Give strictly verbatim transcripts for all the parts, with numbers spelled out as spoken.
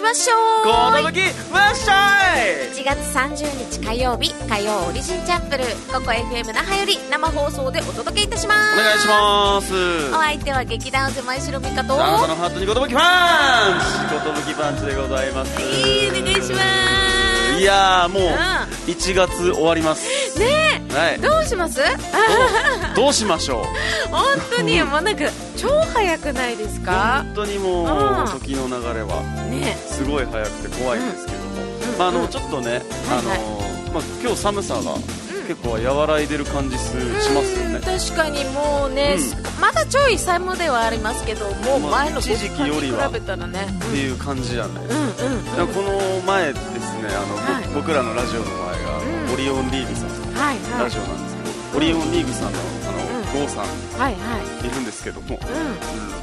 ましょう。 ご届きましょい。 いちがつさんじゅうにち火曜日、火曜オリジンチャンプルー、ここ エフエム 那覇より生放送でお届けいたします。 お願いします。 お相手は劇団ゼマイシロミカと、 あなたのハートにご届きパンチ、ご届きパンチでございます。 はい、お願いします。 いやーもういちがつ終わりますねえ、はい、どうします？ どう、どうしましょう。 本当にもうなんか超早くないですか？ 本当にもう時の流れはすごい早くて怖いんですけども、うん、まああのちょっとね、あの、はいはい、まあ、今日寒さが結構和らいでる感じしますよね。 確かにもうね、うん、まだちょい寒ではありますけど、もう前の一時期よりは比べたらねっていう感じじゃないですか。 うんうんうん、 この前ですね、あの、はい、僕らのラジオの前が、うん、オリオンリーグさんのはいはい、 ラジオなんですけど、オリオンリーグさんのあの、うん、ゴーさん、 はいはい、 いるんですけども、 うん、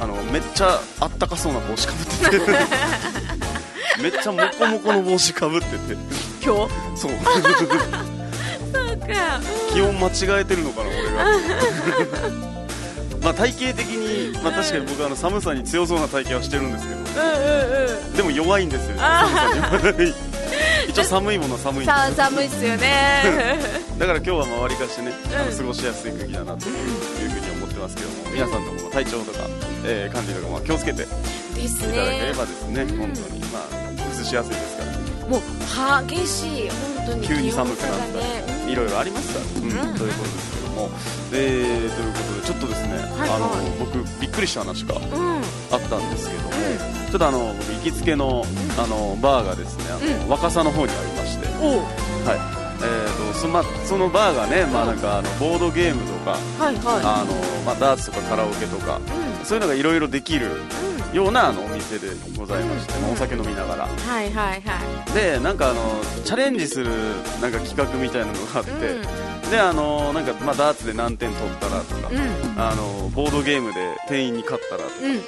あのめっちゃあったかそうな帽子かぶっててめっちゃモコモコの帽子かぶってて、 今日そうそうか、うん、 気温間違えてるのかな俺がまあ体型的に、まあ、確かに僕はあの寒さに強そうな体型はしてるんですけど、 うんうんうん、 でも弱いんですよ、寒さに一応寒いものは寒いんですよ。 寒いっすよねだから今日は周りかしてね、あの過ごしやすい空気だなというふうに思ってますけども、皆さんの体調とか、えー、管理とかまあ気をつけていただければですね、本当にまあ崩しやすいですから、 もう激しい本当に急に寒くなったりいろいろありますから、うんうん、ということですけども、えー、ということでちょっとですね、はいはい、あの僕びっくりした話があったんですけども、うん、ちょっとあの僕行きつけの、あのバーがですね、あの、うん、若狭の方にありまして、はい、えー、と そ, まそのバーがね、まあ、なんかあのボードゲームとか、はいはい、あのまあ、ダーツとかカラオケとか、うん、そういうのがいろいろできるようなあのお店でございまして、うん、まあ、お酒飲みながら、 はいはいはい、 でなんかあのチャレンジするなんか企画みたいなのがあって、うん、であのなんか、まあ、ダーツで何点取ったらとか、うん、あのボードゲームで店員に勝ったらとか、うんうんうん、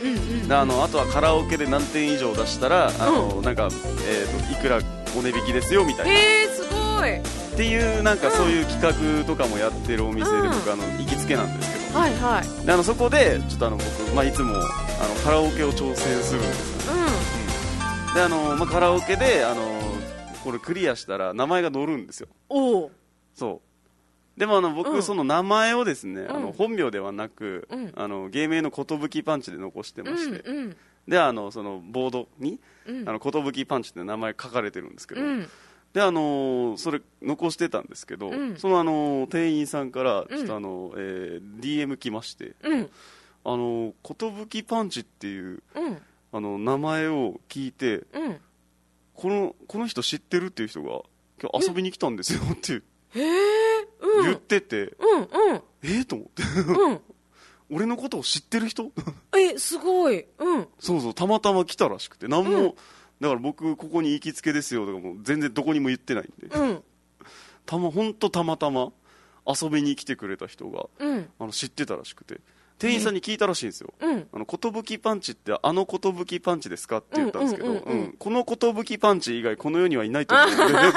であのあとはカラオケで何点以上出したら、あの、うん、なんか、えー、といくらお値引きですよみたいな、 えー、すごいっていうなんかそういう企画とかもやってるお店で、僕あの行きつけなんですけど、 はいはい、 であのそこでちょっとあの僕、まあ、いつもあのカラオケを挑戦するんですよ、うんうん、であの、まあ、カラオケであのこれクリアしたら名前が載るんですよ。 おー、 そうでもあの僕、うん、その名前をですね、 うん、 あの本名ではなく、うん、あの芸名の寿パンチで残してまして、うんうん、であのそのボードに、うん、あの寿パンチって名前書かれてるんですけど、うん、であのー、それ残してたんですけど、うん、そのあのー、店員さんからちょっとあの、うん、えー、ディーエム 来まして、うん、あの寿パンチっていう、うん、あの名前を聞いて、うん、このこの人知ってるっていう人が今日遊びに来たんですよってへー、うん、 言ってて、 うんうん、 えー、と思って、うん、俺のことを知ってる人えすごい、うん、 そうそうたまたま来たらしくて、何も、うん、だから僕ここに行きつけですよとかも全然どこにも言ってないんで、うん、たま本当たまたま遊びに来てくれた人が、うん、あの知ってたらしくて、店員さんに聞いたらしいんですよ、うん、あの寿パンチってあの寿パンチですかって言ったんですけど、この寿パンチ以外この世にはいないと思うんで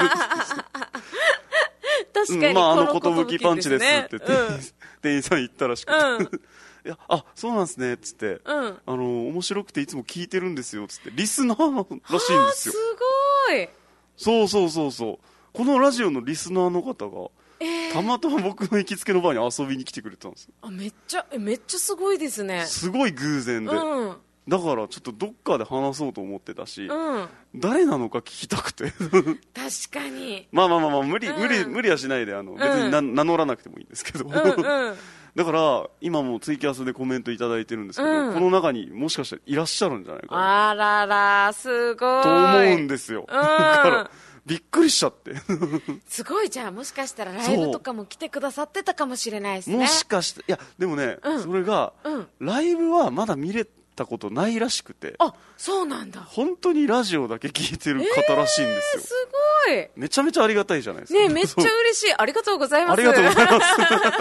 確かに、 うん、まあ、あの寿パンチですって店員、うん、店員さん言ったらしくて、うんいやあそうなんですねっつって、うん、あの面白くていつも聞いてるんですよっつって、リスナーらしいんですよ。 すごい。 そうそうそうそう、このラジオのリスナーの方が、えー、たまたま僕の行きつけのバーに遊びに来てくれたんですよ。 あめっちゃめっちゃすごいですね。 すごい偶然で、うん、だからちょっとどっかで話そうと思ってたし、うん、誰なのか聞きたくて確かにまあまあまあまあ無理、うん、無理無理はしないで、あの別にな、うん、名乗らなくてもいいんですけど、うんうんだから今もツイキャスでコメントいただいてるんですけど、うん、この中にもしかしたらいらっしゃるんじゃないかな、 あららすごいと思うんですよ、うん、だからびっくりしちゃってすごい。じゃあもしかしたらライブとかも来てくださってたかもしれないですね。 もしかして、いやでもね、うん、それが、うん、ライブはまだ見れたことないらしくて、 あそうなんだ、 本当にラジオだけ聞いてる方らしいんですよ、えー、すごい。 めちゃめちゃありがたいじゃないですかね。めっちゃ嬉しいありがとうございます。 ありがとうございます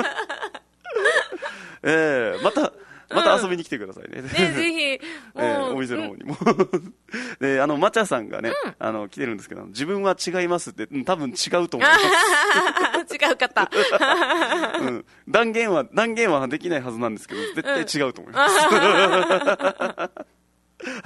えー、またまた遊びに来てくださいね、うん、ねぜひ、 えー、お店の方にも、うん、であのまちゃさんがね、うん、あの来てるんですけど、自分は違いますって、うん、多分違うと思います違う方、 うん、断言は断言はできないはずなんですけど絶対違うと思います、ア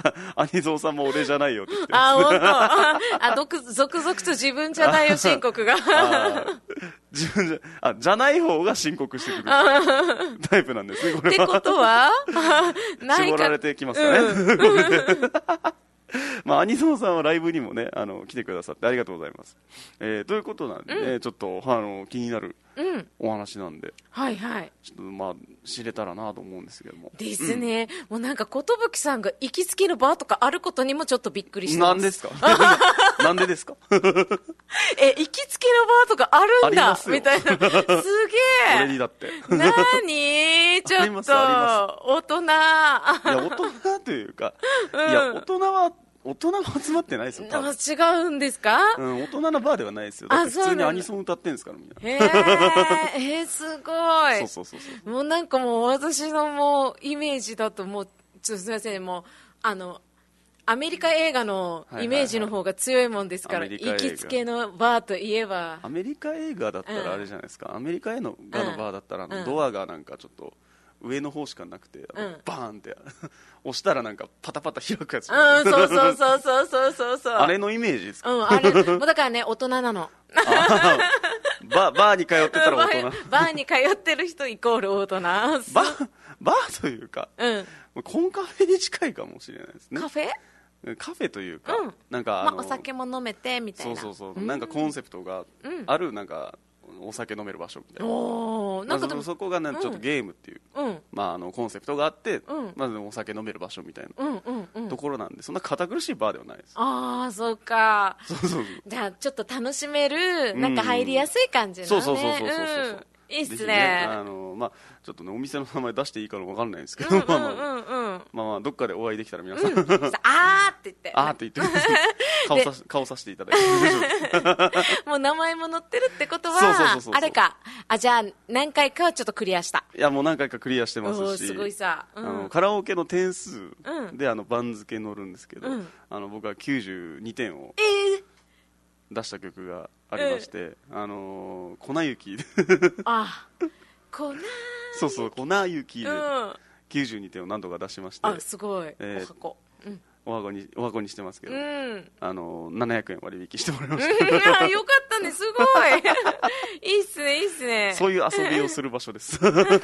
ニゾーさんも俺じゃないよって言ってあ、本当。あ、続々と自分じゃないよ申告が。 自分じゃ、あ、じゃない方が申告してくるタイプなんですね、これは。 ってことは絞られてきますかね。うん、まあ、アニソンさんはライブにもね、あの、来てくださってありがとうございます。えー、ということなんでね、うん、ちょっと、あの、気になるお話なんで、うん、 はいはい。 ちょっと、まあ、知れたらなと思うんですけども。 ですね。うん、もうなんか、寿さんが行きつけのバーとかあることにもちょっとびっくりしてます。 なんですかなんでですかえ、行きつけのバーとかあるんだみたいな。すげえ。 俺にだって。 なーにちょっと、大人。いや、大人というか、うん、いや、大人は、大人は集まってないですよ。 あ、違うんですか？ うん、大人のバーではないですよ。だって普通にアニソン歌ってるんですから、みんな。 へー、えー、すごい。 そうそうそうそう。 もうなんかもう私のもうイメージだともう、ちょっとすみません、もう、あの、アメリカ映画のイメージの方が強いもんですから、はいはいはい、行きつけのバーといえば。 アメリカ映画だったらあれじゃないですか。うん、アメリカ映画のバーだったら、うん、ドアがなんかちょっと、上の方しかなくて、うん、バーンって押したらなんかパタパタ開くやつ、 うん、そうそうそうそうそうそうそうあれのイメージですか？ うん、あれもうだからね、大人なのバ, バーに通ってたら大人バーに通ってる人イコール大人バー, バーというか、うん、コンカフェに近いかもしれないですね。 カフェカフェというか、うん、なんかあの、 まあ、お酒も飲めてみたいな。 そうそうそう、うん、なんかコンセプトがある、なんかお酒飲める場所みたいな。おなんかでも、まあ、そこが、ね、ちょっとゲームっていう、うんまあ、あのコンセプトがあって、うん、まずお酒飲める場所みたいな、うんうんうん、ところなんで、そんな堅苦しいバーではないです。 ああ、そうか。 そうそうそう。 じゃあちょっと楽しめる、なんか入りやすい感じのね、うん、 そうそうそうそうそうそう、うんいいっすね。 ね、あのまあ、ちょっとね、お店の名前出していいか分かんないんですけど、うんうんうんうん、まあまあ、どっかでお会いできたら皆さん、うん、あーって言って。 あーって言ってください。顔さ顔させていただいて。 もう名前も載ってるってことは、そうそうそうそうあれか。あ、じゃあ何回かはちょっとクリアした。 いや、もう何回かクリアしてますし、 すごいさ、 うん、あのカラオケの点数で、あの番付載るんですけど、うん、あの僕はきゅうじゅうにてんを出した曲がありまして、えー、あのー、粉雪あ粉そうそう粉雪できゅうじゅうにてんを何度か出しまして、 あすごい、えー、お箱、うん、 お箱にお箱にしてますけど、うん、あのー、ななひゃくえん割引してもらいました。 あよかったね、すごいいいっすねいいっすね。 そういう遊びをする場所です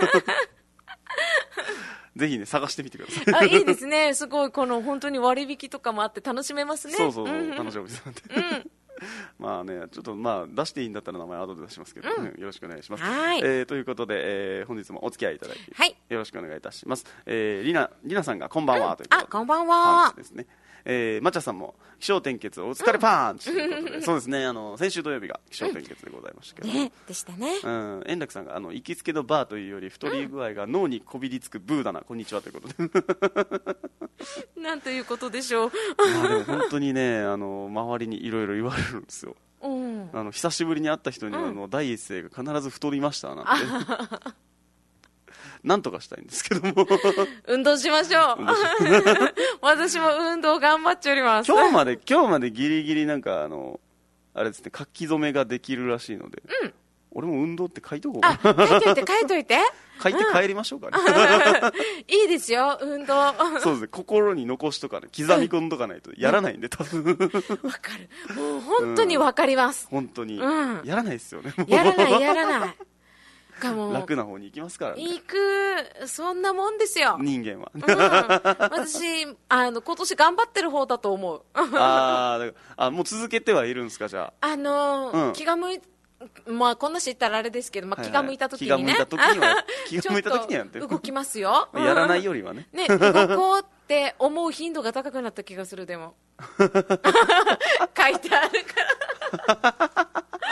ぜひね探してみてください。 あいいですね、すごいこの本当に割引とかもあって楽しめますね。 そうそうそう、うん、楽しいお店なんで、うんまあね、ちょっとまあ出していいんだったら名前後で出しますけど、うん、よろしくお願いします。はい、えー、ということで、えー、本日もお付き合いいただき、はい、よろしくお願いいたします。えー、りなりなさんがこんばんは、うん、ということで、 あこんばんはですね。えー、まちゃさんも気象転結お疲れパンチ、うん、ということでそうですね、あの先週土曜日が気象転結でございましたけど、 うんね、でしたね、 うん、円楽さんがあの行きつけのバーというより太り具合が脳にこびりつくブーだな、こんにちはということでなんということでしょうまあでも本当にね、あの周りにいろいろ言われるんですよ。うん、あの久しぶりに会った人に、うん、あの第一声が必ず太りましたなんてなんとかしたいんですけども運動しましょう私も運動頑張っております。 今日まで今日までギリギリなんかあのあれですね、書き初めができるらしいので、うん、俺も運動って書いとこうかな。あ書いといて書いといて書いて帰りましょうかね、 うん、いいですよ運動そうですね、心に残しとかね、刻み込んどかないとやらないんで、多分わかる、もう本当にわかります、 うん、本当に、うん、やらないですよねやらないやらないかも楽な方に行きますからね。 行くそんなもんですよ人間は、うん、 私あの今年頑張ってる方だと思うあだからあもう続けてはいるんですか。じゃああのーうん、気が向いまあこんな知ったらあれですけど、まあ、気が向いた時にね、 気が向いた時には気が向いた時には動きますよやらないよりはねね動こうって思う頻度が高くなった気がする。でも書いてあるから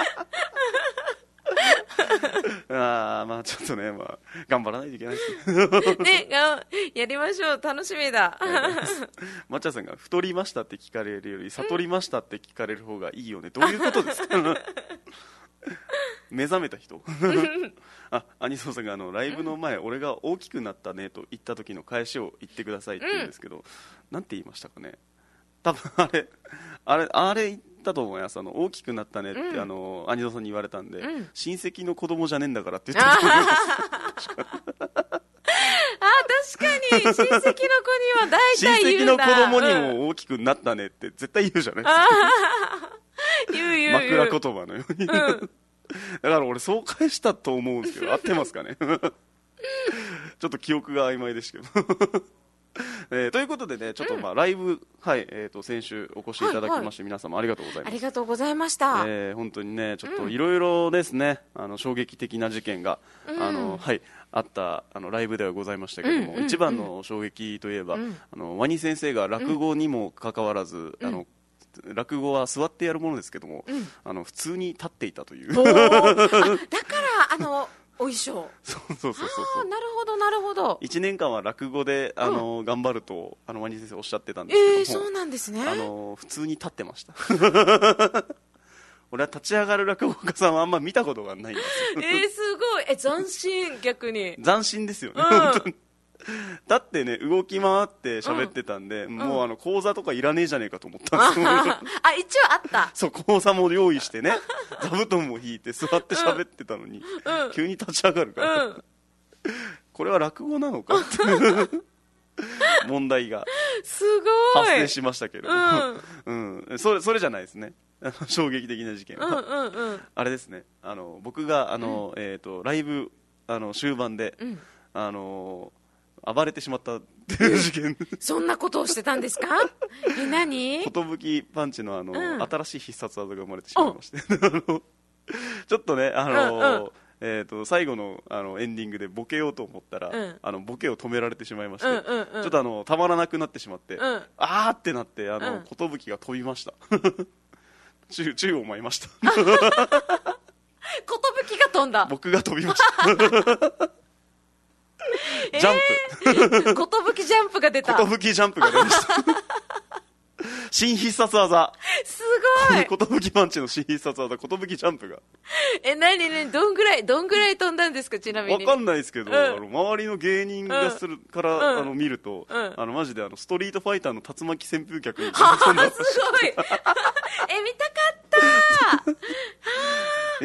あまあちょっとね、まあ、頑張らないといけないですねやりましょう、楽しみだまっちゃんさんが太りましたって聞かれるより悟りましたって聞かれる方がいいよね、どういうことですか目覚めた人あアニソンさんがあのライブの前、俺が大きくなったねと言った時の返しを言ってくださいって言うんですけど、うん、なんて言いましたかね。多分あれあれあれだと思います。あの大きくなったねって、うん、あのアニソンさんに言われたんで、うん、親戚の子供じゃねえんだからって言ったと思いますあ確かに親戚の子には大体言うんだ。 親戚の子供にも大きくなったねって絶対言うじゃないですか。 言う言う言う。 枕言葉のように、うん、だから俺そう返したと思うんですけど合ってますかね。ちょっと記憶が曖昧ですけど。えー、ということでね、ちょっとまあ、うん、ライブ、はい、えっ、ー、と先週お越しいただきまして、はいはい、皆様ありがとうございます。 ありがとうございました。 えー、本当にね、ちょっといろいろですね、うん、あの衝撃的な事件が、うん、あのはいあったあのライブではございましたけども、うんうんうん、一番の衝撃といえば、うん、あのワニ先生が落語にもかかわらず、うん、あの落語は座ってやるものですけども、うん、あの普通に立っていたという。 あだからあのお衣装。 そうそうそうそう。 なるほどなるほど。 一年間は落語であの、うん、頑張るとあのワニ先生おっしゃってたんですけども、 えー、そうなんですね。 あの普通に立ってました。俺は立ち上がる落語家さんはあんま見たことがないんですよ。 えー、すごい。え斬新。逆に斬新ですよね、うん、本当に。だってね動き回って喋ってたんで、うん、もうあの講座とかいらねえじゃねえかと思ったんですよ。 あ一応あった。 そう講座も用意してね座布団も引いて座って喋ってたのに、うん、急に立ち上がるから、うん、これは落語なのかって問題がすごい発生しましたけど、うんうん、それそれじゃないですね。衝撃的な事件は、うんうんうん、あれですね。あの僕があの、うん、えーとライブあの終盤で、うん、あの暴れてしまったっていう事件。 そんなことをしてたんですか？え、何？ 寿パンチのあの、うん、新しい必殺技が生まれてしまいまして。あのちょっとね、あの、うんうん、えーと、最後 の, あのエンディングでボケようと思ったら、うん、あのボケを止められてしまいまして、うんうんうん、ちょっとあのたまらなくなってしまって、うん、あーってなってあの、うん、寿が飛びました。宙宙を舞いました。寿が飛んだ。 僕が飛びました。ジャンプ、えー、寿ジャンプが出た。 寿ジャンプが出ました。新必殺技。 すごい。 寿パンチの新必殺技、寿ジャンプが。 え、なになに、どんぐらい、どんぐらい飛んだんですか、ちなみに。 わかんないですけど、うん、あの周りの芸人がするから、うん、あの見ると、うん、あのマジであのストリートファイターの竜巻旋風脚に飛んだ。 すごい。え、見たかった。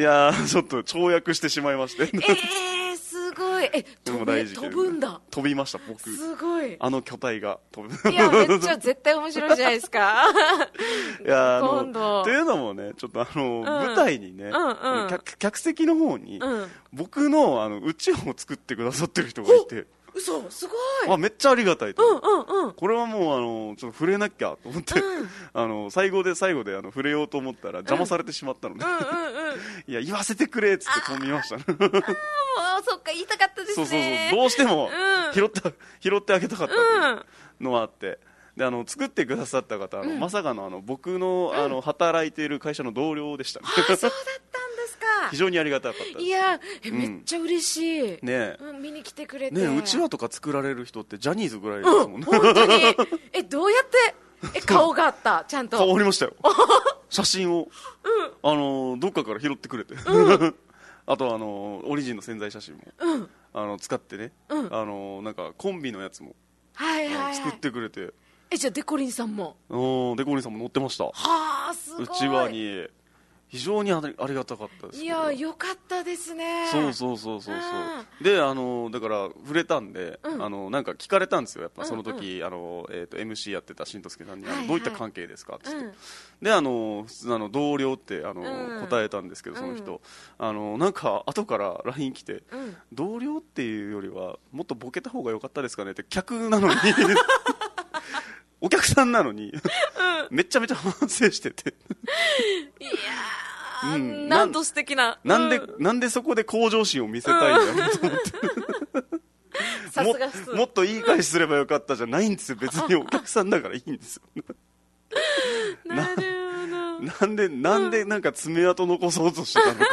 いやー、ちょっと跳躍してしまいまして。 えーすごい。え、飛ぶ、飛ぶんだ。 飛びました僕。 すごい。 あの巨体が飛ぶ。 いやめっちゃ絶対面白いじゃないですか。 いやあの今度というのもねちょっとあの、うん、舞台にね、うんうん、客, 客席の方に、うん、僕のあのうちを作ってくださってる人がいて。 嘘すごい。 あめっちゃありがたいと、 うんうんうん、 これはもうあのちょっと触れなきゃと思って、うん、あの最後で最後であの触れようと思ったら邪魔されてしまったので、うんうんうんうん、いや言わせてくれっつって飛びましたね。ああもうそっか言いたかったですね。 そうそうそうどうしても拾って、うん、拾ってあげたかったというのがあって、であの作ってくださった方あの、うん、まさかのあの僕の、あの働いている会社の同僚でしたね。 あそうだったんですか。 非常にありがたかったです。 いやえ、うん、めっちゃ嬉しいね、 うん、見に来てくれてね。うちわとか作られる人ってジャニーズぐらいですもんね、 うん、本当に。えどうやってえ顔があったちゃんと顔ありましたよ。写真を、うん、あのどっかから拾ってくれて、うん、あとあのオリジンの宣材写真も、うん、あの使ってね、うん、あのなんかコンビのやつも、 はいはいはい、 作ってくれて。 えじゃあデコリンさんもおデコリンさんも乗ってました。 はあすごい。 うちわに非常にありがたかったです。 いやよかったですね。 そうそうそうそうそうであのだから触れたんで、うん、あのなんか聞かれたんですよやっぱその時、うんうん、あのえー、と エムシー やってたしんとすけさんに、はいはい、どういった関係ですかってって、うん、であの普通あの同僚ってあの、うん、答えたんですけどその人、うん、あのなんか後から ライン 来て、うん、同僚っていうよりはもっとボケた方が良かったですかねって客なのにお客さんなのに、うん、めちゃめちゃ反省してていやー、うん、なんと素敵な、 な、なんで、うん、なんでそこで向上心を見せたいんだろうと思ってさすがも, もっといい返しすればよかったじゃないんですよ。別にお客さんだからいいんですよなるほど。なんでなんでなんか爪痕残そうとしてたのか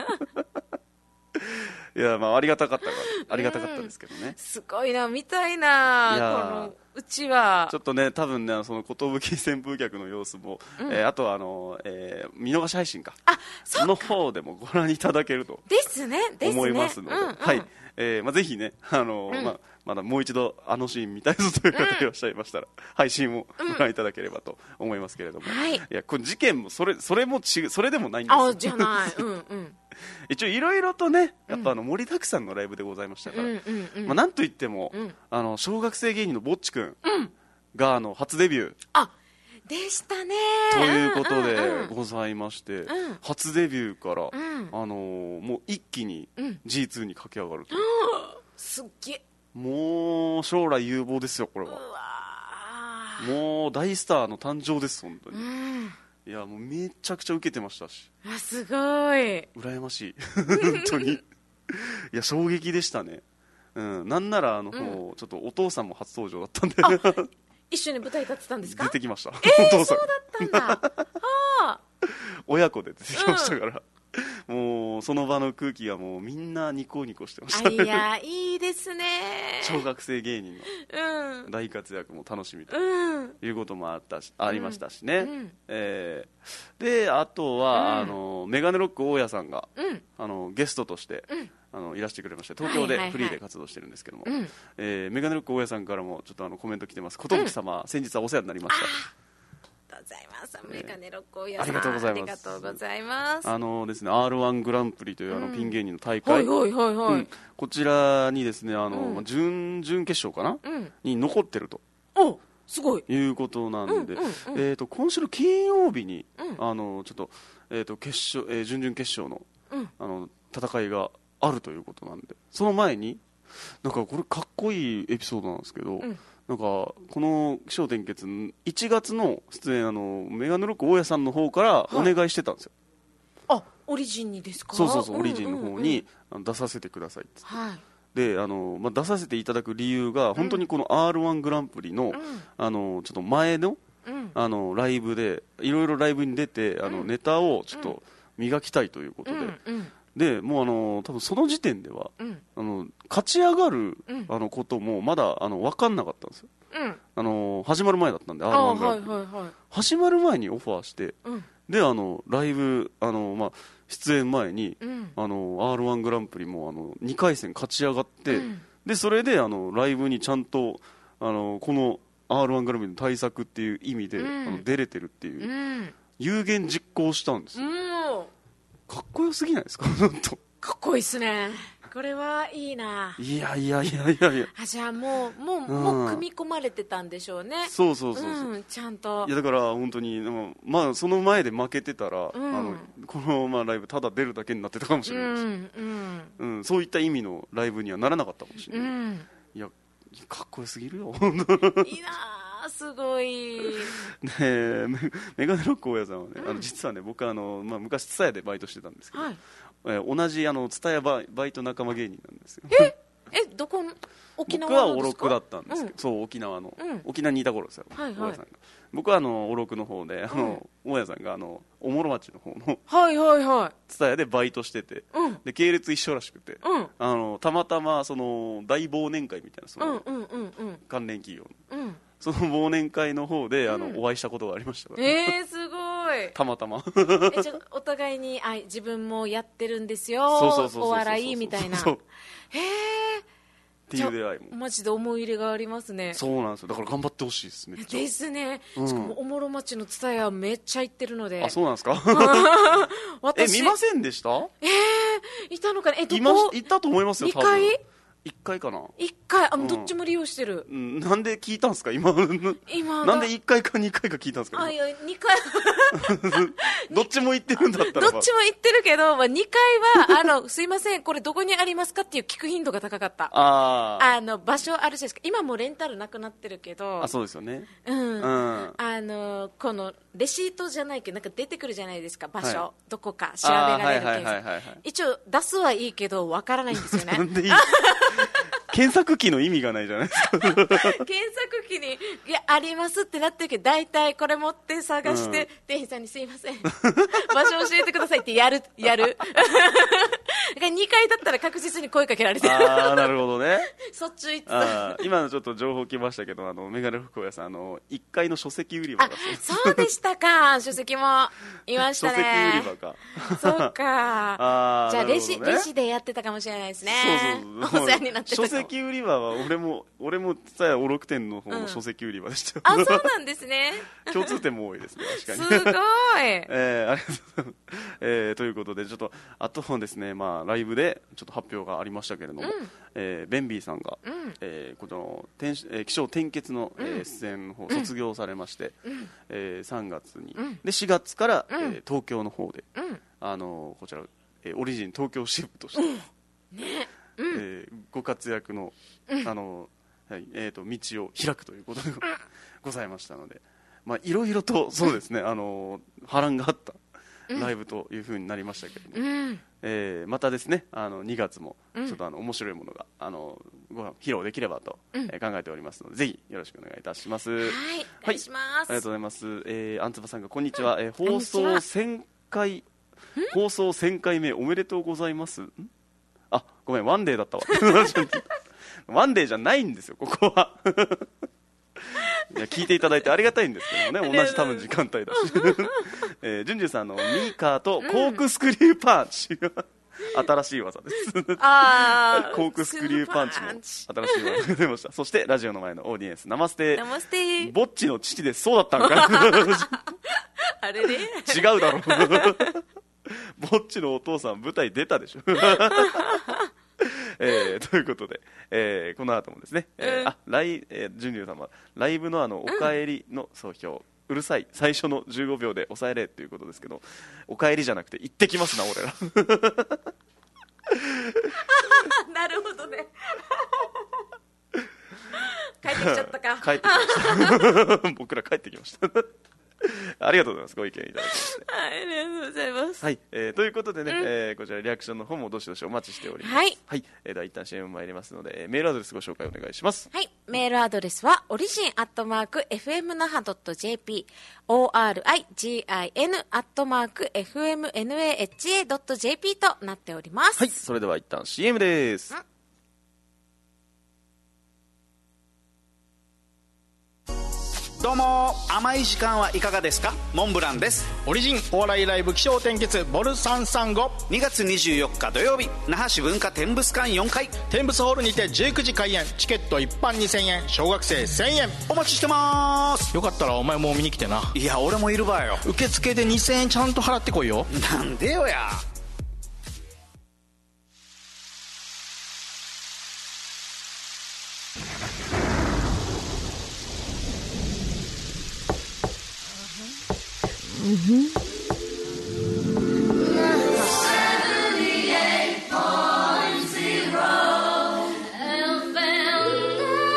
いやまあありがたかったありがたかったですけどね、うん、 すごいな見たいな。いやこのうちはちょっとね多分ねその寿旋風脚の様子も、うんえー、あとはあの、えー、見逃し配信かあその方でもご覧いただけるとですね思いますので、うんうん、はい、えーまあ、ぜひねあの、うんまあ、まだもう一度あのシーン見たいぞという方がいらっしゃいましたら、うん、配信をご覧いただければと思いますけれども、うんはい、いやこれ事件もそれそれもちそれでもないんですよ。 あじゃない、うんうん一応いろいろとね、やっぱあの盛りだくさんのライブでございましたから、うんうんうん、まあ、なんといっても、うん、あの小学生芸人のぼっちくんがあの初デビュー、 あでしたねということでございまして、うん、初デビューから、うん、あのー、もう一気に ジーツー に駆け上がると、うん、 すっげえ、 もう将来有望ですよこれは。うわもう大スターの誕生です本当に、うん、いやもうめちゃくちゃ受けてましたし、 あすごい羨ましい本当にいや衝撃でしたね、うん、なんならあの、うん、ちょっとお父さんも初登場だったんで一緒に舞台立ってたんですか。 出てきました、 えー、お父さんそうだったんだあ親子で出てきましたから、うん、もうその場の空気がもうみんなニコニコしてました、ね、 いやいいですね、 小学生芸人の大活躍も楽しみということもあったし、うん、ありましたしね、うん、えー、であとは、うん、あのメガネロック大家さんが、うん、あのゲストとして、うん、あのいらしてくれまして、東京でフリーで活動してるんですけども、はいはいはい、えー、メガネロック大家さんからもちょっとあのコメント来てます。寿様、うん、先日はお世話になりました。 ありがとうございます。メガネロック大家さん、ありがとうございます。 ありがとうございます。 あのですね アールワン グランプリというあのピン芸人の大会、 うん、はいはいはいはい、うん、 こちらにですねあの、うん、準々決勝かな、うん、に残ってると。 おすごいいうことなんで、うんうんうん、えー、と今週の金曜日に、うん、あのちょっと、えー、と決勝、えー、準々決勝の、うん、あの戦いがあるということなんで、その前になんかこれかっこいいエピソードなんですけど、うん、なんかこの起承転結いちがつの出演あのメガネロック大家さんの方からお願いしてたんですよ、 はい、あオリジンにですか。 そうそうそう、オリジンの方に出させてくださいってって、はい、であの、まあ、出させていただく理由が、うん、本当にこの アールワン グランプリの、うん、あのちょっと前の、うん、あのライブでいろいろライブに出てあの、うん、ネタをちょっと磨きたいということで、うんうんでもうあの多分その時点では、うん、あの勝ち上がる、うん、あのこともまだあの分かんなかったんですよ、うん、あの始まる前だったんで アールワン グランプリ、はいはいはい、始まる前にオファーして、うん、であのライブあの、まあ、出演前に、うん、あの アールワン グランプリもあのにかい戦勝ち上がって、うん、でそれであのライブにちゃんとあのこの アールワン グランプリの対策っていう意味で、うん、あの出れてるっていう、うん、有言実行したんですよ、うん、かっこよすぎないですかかっこいいっすね。これはいいな。 いやいやいやいやいや。 あじゃあもうもう、うん、もう組み込まれてたんでしょうね。 そうそうそうそう、 うん、ちゃんと。 いやだから本当にでもまあその前で負けてたら、うん、あのこのまあライブただ出るだけになってたかもしれないし、うんうんうん、そういった意味のライブにはならなかったかもしれない。うん、いやかっこよすぎるよ。 いいな。すごいねメガネロック大家さんはね、うん、あの実はね僕あの、まあ、昔ツタヤでバイトしてたんですけど、はい、えー、同じあのツタヤバイ、バイト仲間芸人なんですよ。 ええどこ沖縄のですか。 僕はおろくだったんですけど、うん、そう沖縄の、うん、沖縄にいた頃ですよ、はいはい、大家さんが。僕はあのおろくの方であの、うん、大家さんがあのおもろ町の方のはいはいはいツタヤでバイトしてて、うん、で系列一緒らしくて、うん、あのたまたまその大忘年会みたいなその、うんうんうんうん、関連企業の、うん、その忘年会の方であの、うん、お会いしたことがありましたから、 えー、すごいたまたまえじゃお互いにあ自分もやってるんですよお笑いみたいな。そうへえっていう出会いもマジで思い入れがありますね。 そうなんですよ。だから頑張ってほしいですね。 ですね、うん、しかもおもろ町のツタヤめっちゃ行ってるので。 あそうなんですか私え見ませんでした。 えー、いたのかね。えどこいたと思いますよ。 にかいいっかいかな。 いっかいあ、うん、どっちも利用してる、 うん、なんで聞いたんですか今今なんでいっかいかにかいか聞いたんですか。 あいやにかいどっちも行ってるんだったらどっちも行ってるけど、まあ、にかいはあのすいませんこれどこにありますかっていう聞く頻度が高かった。ああの場所あるじゃないですか。今もレンタルなくなってるけど。 あそうですよね、 うん、うん、あのこのレシートじゃないけどなんか出てくるじゃないですか場所、はい、どこか調べられるケース。一応出すはいいけどわからないんですよね。なんでいい検索機の意味がないじゃないですか。 検索機にいやありますってなってるけど大体これ持って探して、うん、店員さんにすいません場所教えてくださいってやるやるにかいだったら確実に声かけられてる。 ああ、なるほどね。 そっち行ってた。 今のちょっと情報来ましたけど、あのメガネ服屋さん、あのいっかいの書籍売り場だそうです。 そうでしたか。書籍もいましたね。 書籍売り場か。 そうか。 あじゃあレジ、ね、レジでやってたかもしれないですね。 そうそうそう。 お世話になってたかも。 書籍売り場は俺も俺もさやおろく店の方の書籍売り場でしたよ。 うん、あ、そうなんですね。 共通点も多いですね、確かに。 すごい。 えー、ありがとうございます。えー、ということで、ちょっとあとですね、まあライブでちょっと発表がありましたけれども、うん、えー、ベンビーさんが、うん、えー、この天、えー、起承転結の、えー、出演の方卒業されまして、うん、えー、さんがつに、うん、でしがつから、うん、えー、東京の方で、うん、あのこちら、えー、オリジン東京支部として、うんねうん、えー、ご活躍の、うん、あのはいえー、と道を開くということでございましたので、まあ、いろいろとそうですね、あの波乱があったライブというふうになりましたけれども、うん、えー、またですね、あのにがつもちょっとあの面白いものがあのご披露できればと、うん、えー、考えておりますので、ぜひよろしくお願いいたします。はい、 お願いします。 はい、ありがとうございます。えー、アンツバさんがこんにちは、えー、放送せんかい放送せんかいめおめでとうございます。んあ、ごめん、ワンデーだったわ。ワンデーじゃないんですよ、ここは。いや聞いていただいてありがたいんですけどもね、同じ多分時間帯だし。えー、ジュンジュンさんのミーカーとコークスクリューパンチ。新しい技です。 あコークスクリューパンチの新しい技が出ました。そしてラジオの前のオーディエンス、ナマステ。 ナマステ。 ぼっちの父です。そうだったんか。 あれね。 違うだろ。ぼっちのお父さん舞台出たでしょ。えー、ということで、えー、この後もですね、えー、あライ、えー、ジュニュー様ライブのあのお帰りの総評、うん、うるさい最初のじゅうごびょうで抑えれということですけど、お帰りじゃなくて行ってきますな俺ら。 なるほどね。帰ってきちゃったか。 帰ってきました。僕ら帰ってきました。ありがとうございます。ご意見いただきまして。 はい、ありがとうございます。 はい、えー、ということでね、うん、えー、こちらリアクションの方もどしどしお待ちしております。 はい。 はい、えー、では一旦 シーエム 参りますので、メールアドレスご紹介お願いします。 はい、メールアドレスはオリジンアットマーク エフエムナハドットジェーピー オーアールアイジーアイエヌ アットマーク エフエムナハドットジェーピー となっております。 はい、それでは一旦 シーエム です。 どうも甘い時間はいかがですか。モンブランです。 オリジンお笑いライブ起承転結ボルさんさんご、 にがつにじゅうよっか土曜日、那覇市文化天物館よんかい、 天物ホールにてじゅうくじ開演。チケット一般にせんえん、小学生せんえん。 お待ちしてます。 よかったらお前も見に来てな。 いや俺もいるわよ。 受付でにせんえんちゃんと払ってこいよ。 なんでよや。 Mm-hmm. seventy-eight point zero F M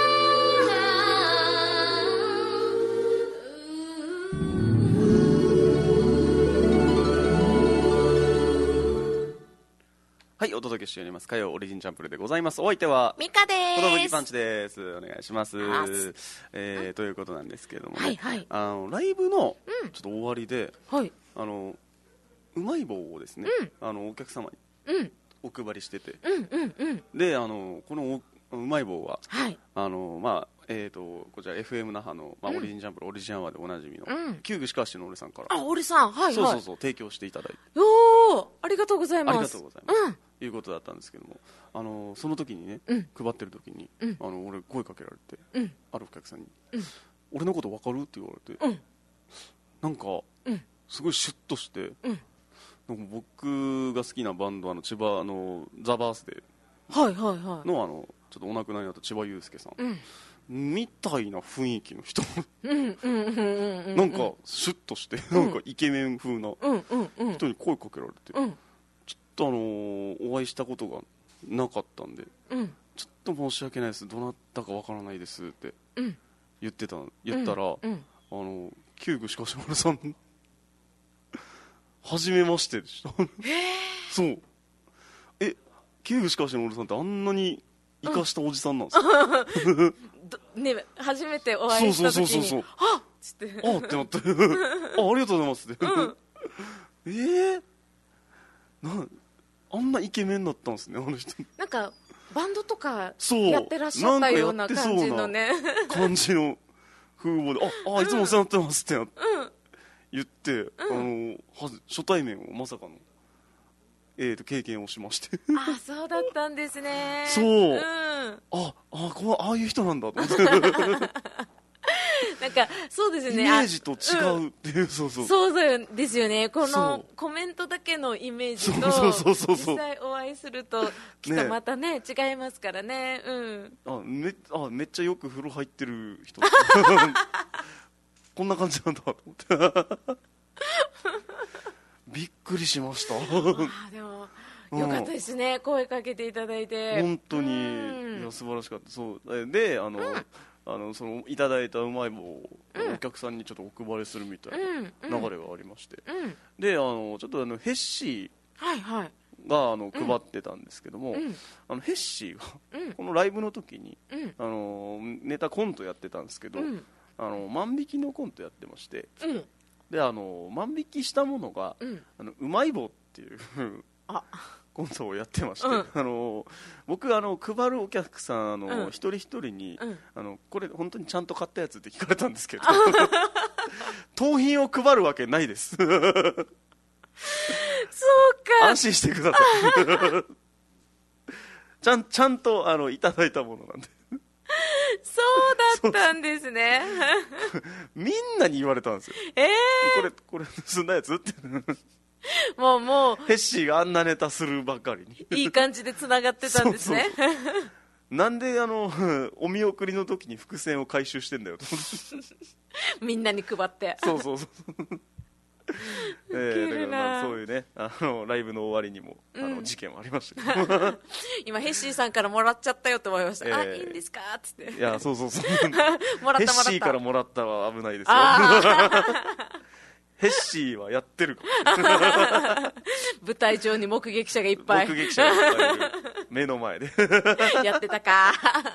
はい、お届けしております火曜オリジンチャンプルでございます。お相手はミカです。 子供ギパンチです。お願いします。えー、ということなんですけどもね、はいはい、あのライブのちょっと終わりで、うん、はい、あのうまい棒をですね、うん、あのお客様にお配りしてて、うんうんうん、であのこのうまい棒は、はい、あのまあえー、とこちら エフエム 那覇の、まあうん、オリジンジャンプルオリジンアワーでおなじみの、うん、旧具鹿橋の俺さんから、 あ俺さん、はいはい、 そうそうそう提供していただいて、 おーありがとうございます。 ありがとうございます、うん、いうことだったんですけども、あのその時にね、うん、配ってる時に、うん、あの俺声かけられて、うん、あるお客さんに、うん、俺のこと分かるって言われて、うん、なんか、うん、すごいシュッとして、うん、なんか僕が好きなバンドあの千葉のザ・バースデーの、はいはいはい、あのちょっとお亡くなりになった千葉雄介さん、うんみたいな雰囲気の人、なんかシュッとしてなんかイケメン風な人に声かけられて、うん、ちょっとあのー、お会いしたことがなかったんで、うん、ちょっと申し訳ないです、どなたかわからないですって言ってた言ったら、うんうん、あの旧具しかし丸さん初めましてでした。そうえ旧具しかし丸さんってあんなに生かしたおじさんなんですか、 うん、ね、初めてお会いした時にそうそうそうそうあっつってあってなってあありがとうございますって、うん、えー、なああんなイケメンだったんですね、あの人。 なんかバンドとかそうやってらっしゃったような感じのね感じの風貌で、ああいつもお世話になってますってなって、うん、言って、うん、あのは初対面をまさかの、えー、と経験をしましてあ、そうだったんですね。 そう、うん、ああこうああいう人なんだと思ってなんかそうですね、 イメージと違うっていう、うん、そうそうそうですよね。このコメントだけのイメージと実際お会いするときっとまたね、ね違いますからね、うん、 あ め, あめっちゃよく風呂入ってる人こんな感じなんだと思ってびっくりしましたあでもよかったですね、うん、声かけていただいて本当に、うん、いや素晴らしかった。そうであの、うんあのそのいただいたうまい棒をお客さんにちょっとお配りするみたいな流れがありまして、うんうん、であのちょっとあのヘッシーがあの配ってたんですけども、うん、あのヘッシーが、うん、このライブの時に、うん、あのネタコントやってたんですけど、うん、あの万引きのコントやってまして、うん、であの万引きしたものが、うん、あのうまい棒っていうあコントをやってまして、うん、あの僕あの配るお客さんあの、うん、一人一人に、うん、あのこれ本当にちゃんと買ったやつって聞かれたんですけど盗品を配るわけないですそうか安心してくださいちゃんちゃんとあのいただいたものなんでそうだったんですねみんなに言われたんですよ、えー、これこれ盗んだやつってもうもうヘッシーがあんなネタするばかりにいい感じでつながってたんですねそうそうなんであのお見送りの時に伏線を回収してんだよとみんなに配ってそうそうそうえー、だからまあそういうねあのライブの終わりにも、うん、あの事件はありましたけど今ヘッシーさんからもらっちゃったよと思いました、えー、あいいんですかっつっていやそうそうそうもらったもらったヘッシーからもらったは危ないですよヘッシーはやってる舞台上に目撃者がいっぱい目撃者がいっぱいいる目の前でやってたか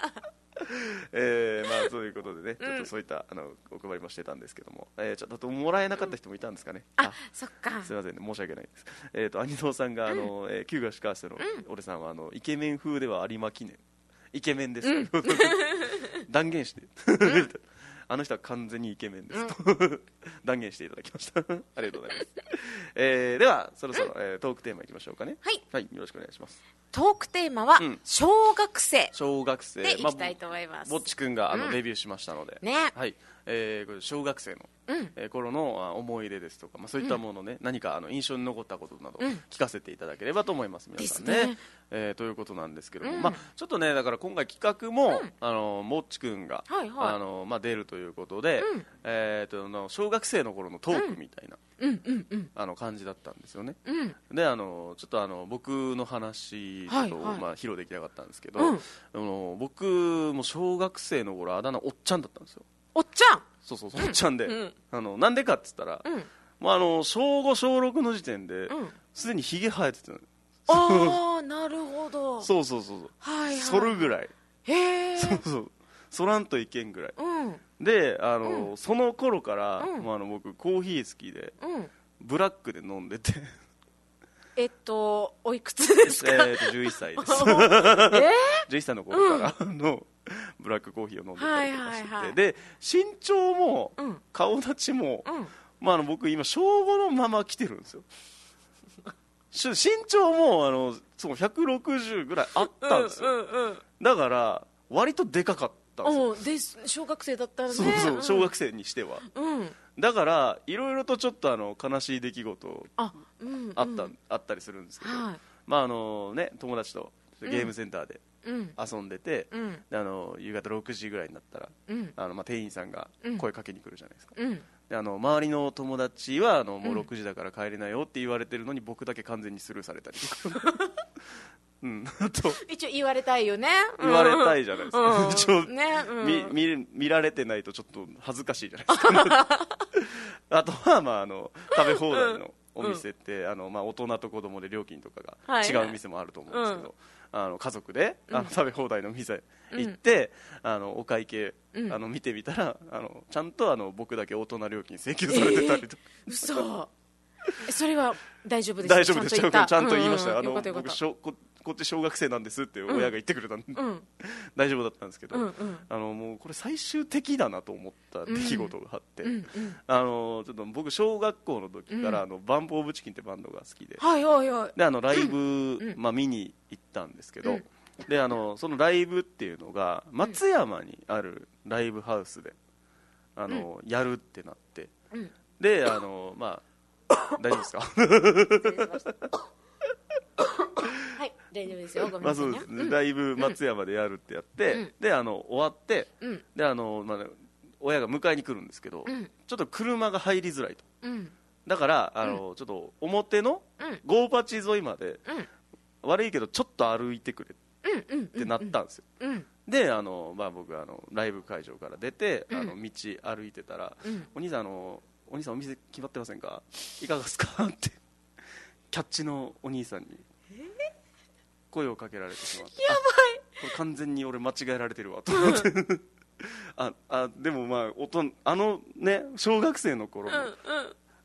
えー、まあそういうことでね、うん、ちょっとそういったあのお配りもしてたんですけども、えー、ちょっともらえなかった人もいたんですかね、 うん、ああそっかすいませんね申し訳ないです。えーと兄蔵さんがあの、うんえー、旧河鹿市の俺さんはあのイケメン風では有馬記念イケメンです、うん、断言して、うんあの人は完全にイケメンですと、うん、断言していただきましたありがとうございます、えー、ではそろそろ、うんえー、トークテーマいきましょうかね。 はい、 はい、よろしくお願いします。 トークテーマは、うん、小学生小学生でいきたいと思います、 まあ、ぼっちくんがあの、うん、デビューしましたので、 ねはいえー、これ小学生の、うんえー、頃の思い出ですとか、まあ、そういったものね、うん、何かあの印象に残ったことなど聞かせていただければと思います、うん、皆さんね、ねえー、ということなんですけども、うんまあ、ちょっとねだから今回企画も、うん、あのぼっちくんが、はいはいあのまあ、出るということで、うんえー、との小学生の頃のトークみたいな、うんうんうん、あの感じだったんですよね、うん、であのちょっとあの僕の話と、はいはいまあ、披露できなかったんですけど、うん、あの僕も小学生の頃あだ名おっちゃんだったんですよ。 おっちゃんそうそうそうおっちゃんで、うん、あのなんでかっつったら、うんまあ、あの小ご小ろくの時点ですで、うん、にひげ生えてたの。 ああなるほどそうそうそうそう、 はいはい、 剃るぐらいへえそうそう剃らんといけんぐらい、うん、であの、うん、その頃から、うんまあ、あの僕コーヒー好きで、うん、ブラックで飲んでてえっとおいくつですか。 えー、とじゅういっさいです、えー、じゅういっさいの頃から、うん、のブラックコーヒーを飲んでたりとかしてて、はいはいはい、で身長も、うん、顔立ちも、うんまあ、あの僕今小ごのまま来てるんですよ。身長もあのそうひゃくろくじゅうぐらいあったんですよ、うんうんうん、だから割とでかかったんですよ。 で小学生だったらねそうそう、うん、小学生にしては、うん、だからいろいろとちょっとあの悲しい出来事あ,、うんうん、あ, った、あったりするんですけど、はいまああのね、友達とゲームセンターで遊んでて、うん、であの夕方ろくじぐらいになったら、うんあのまあ、店員さんが声かけに来るじゃないですか、うんであの周りの友達はあのもうろくじだから帰れないよって言われてるのに、僕だけ完全にスルーされたりとか、うん、あと一応言われたいよね、 言われたいじゃないですか、うん、一応、 ねうん見, 見, 見られてないとちょっと恥ずかしいじゃないですかあとは、まあ、あの食べ放題のお店って、うんあのまあ、大人と子供で料金とかが違う店もあると思うんですけど、はいはいあの家族であの食べ放題の店行って、うん、あのお会計、うん、あの見てみたらあのちゃんとあの僕だけ大人料金請求されてたりとか、 えー、嘘それは大丈夫です。 大丈夫です。ちゃんとちゃんと言いました。 うんうん、 あのよかったよかった。 僕ここっち小学生なんですって親が言ってくれたんで、うん、大丈夫だったんですけど、うんうん、あのもうこれ最終的だなと思った出来事があって、うんうんうん、あのちょっと僕小学校の時から、うん、あのバンプオブチキンってバンドが好きで、 はいはいはい、 であのライブ、うんまあ、見に行ったんですけど、うん、であのそのライブっていうのが松山にあるライブハウスであの、うん、やるってなって、うん、であのまあ大丈夫ですか？ はい、大丈夫ですよ。ごめんなさいね。 まあそうですね、ライブ松山でやるってやって、うん、であの終わって、うん、であのまあ親が迎えに来るんですけど、うん、ちょっと車が入りづらいと、うん、だからあの、うん、ちょっと表の郷町沿いまで、うん、悪いけどちょっと歩いてくれってなったんですよ、うんうん、であの、まあ、僕あのライブ会場から出て、うん、あの道歩いてたら、うん、お兄さんあのお兄さんお店決まってませんか、いかがですかってキャッチのお兄さんに声をかけられてしまって、 やばい、 これ完全に俺間違えられてるわと思って、うん、ああでもまあおとあのね小学生の頃の、うんうん、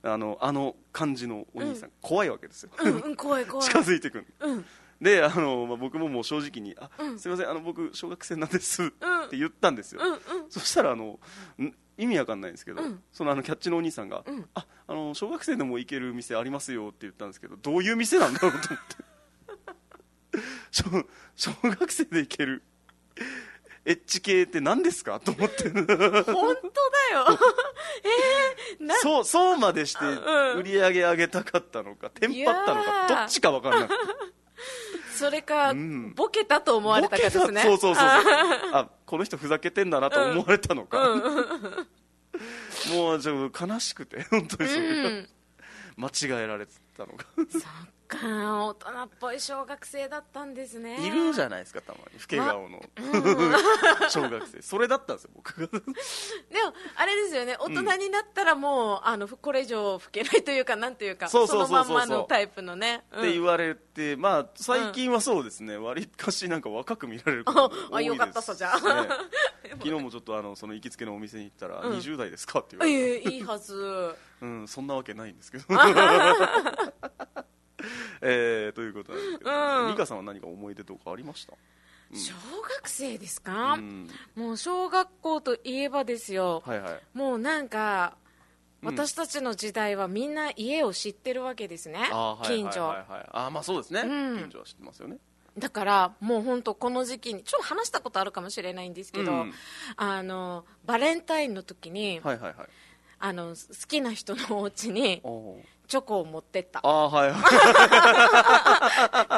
あのあの感じのお兄さん、うん、怖いわけですよ、 うんうん、怖い怖い近づいてくる、うん、であの、まあ、僕ももう正直にあ、うん、すいませんあの僕小学生なんですって言ったんですよ、うんうん、そしたらあの意味わかんないんですけど、うん、そのあのキャッチのお兄さんが、うん、ああの小学生でも行ける店ありますよって言ったんですけど、どういう店なんだろうと思って小, 小学生で行けるエッチ系って何ですかと思って本当だよえー、なそうそうまでして売り上げ上げたかったのか、テンパったのか、どっちか分からないそれか、うん、ボケたと思われたかですね。 そうそうそうあこの人ふざけてんだなと思われたのか、うんうん、もうちょっと悲しくて本当にそれが、うん、間違えられてたのがそっか、大人っぽい小学生だったんですね。 いるじゃないですかたまに老け顔の、まうん、小学生それだったんですよ僕がでもあれですよね、大人になったらもう、うん、あのこれ以上老けないというかなんというか、そのまんまのタイプのね、 うん、って言われて、まあ最近はそうですね、わりかしなんか若く見られることが多いです、ね、あよかったさじゃあ昨日もちょっとあのその行きつけのお店に行ったら、うん、にじゅう代ですかって言われて、 えー、いいはずうん、そんなわけないんですけどえー、ということなんですけど、うん、美香さんは何か思い出とかありました？ うん、小学生ですか、うん、もう小学校といえばですよ、はいはい、もうなんか私たちの時代はみんな家を知ってるわけですね、うん、近所、 はいはいはいはい、あまあそうですね、うん、近所は知ってますよね。 だからもう本当この時期にちょっと話したことあるかもしれないんですけど、うん、あのバレンタインの時に、はいはいはい、あの好きな人のお家にチョコを持ってった。 あ、はいはい、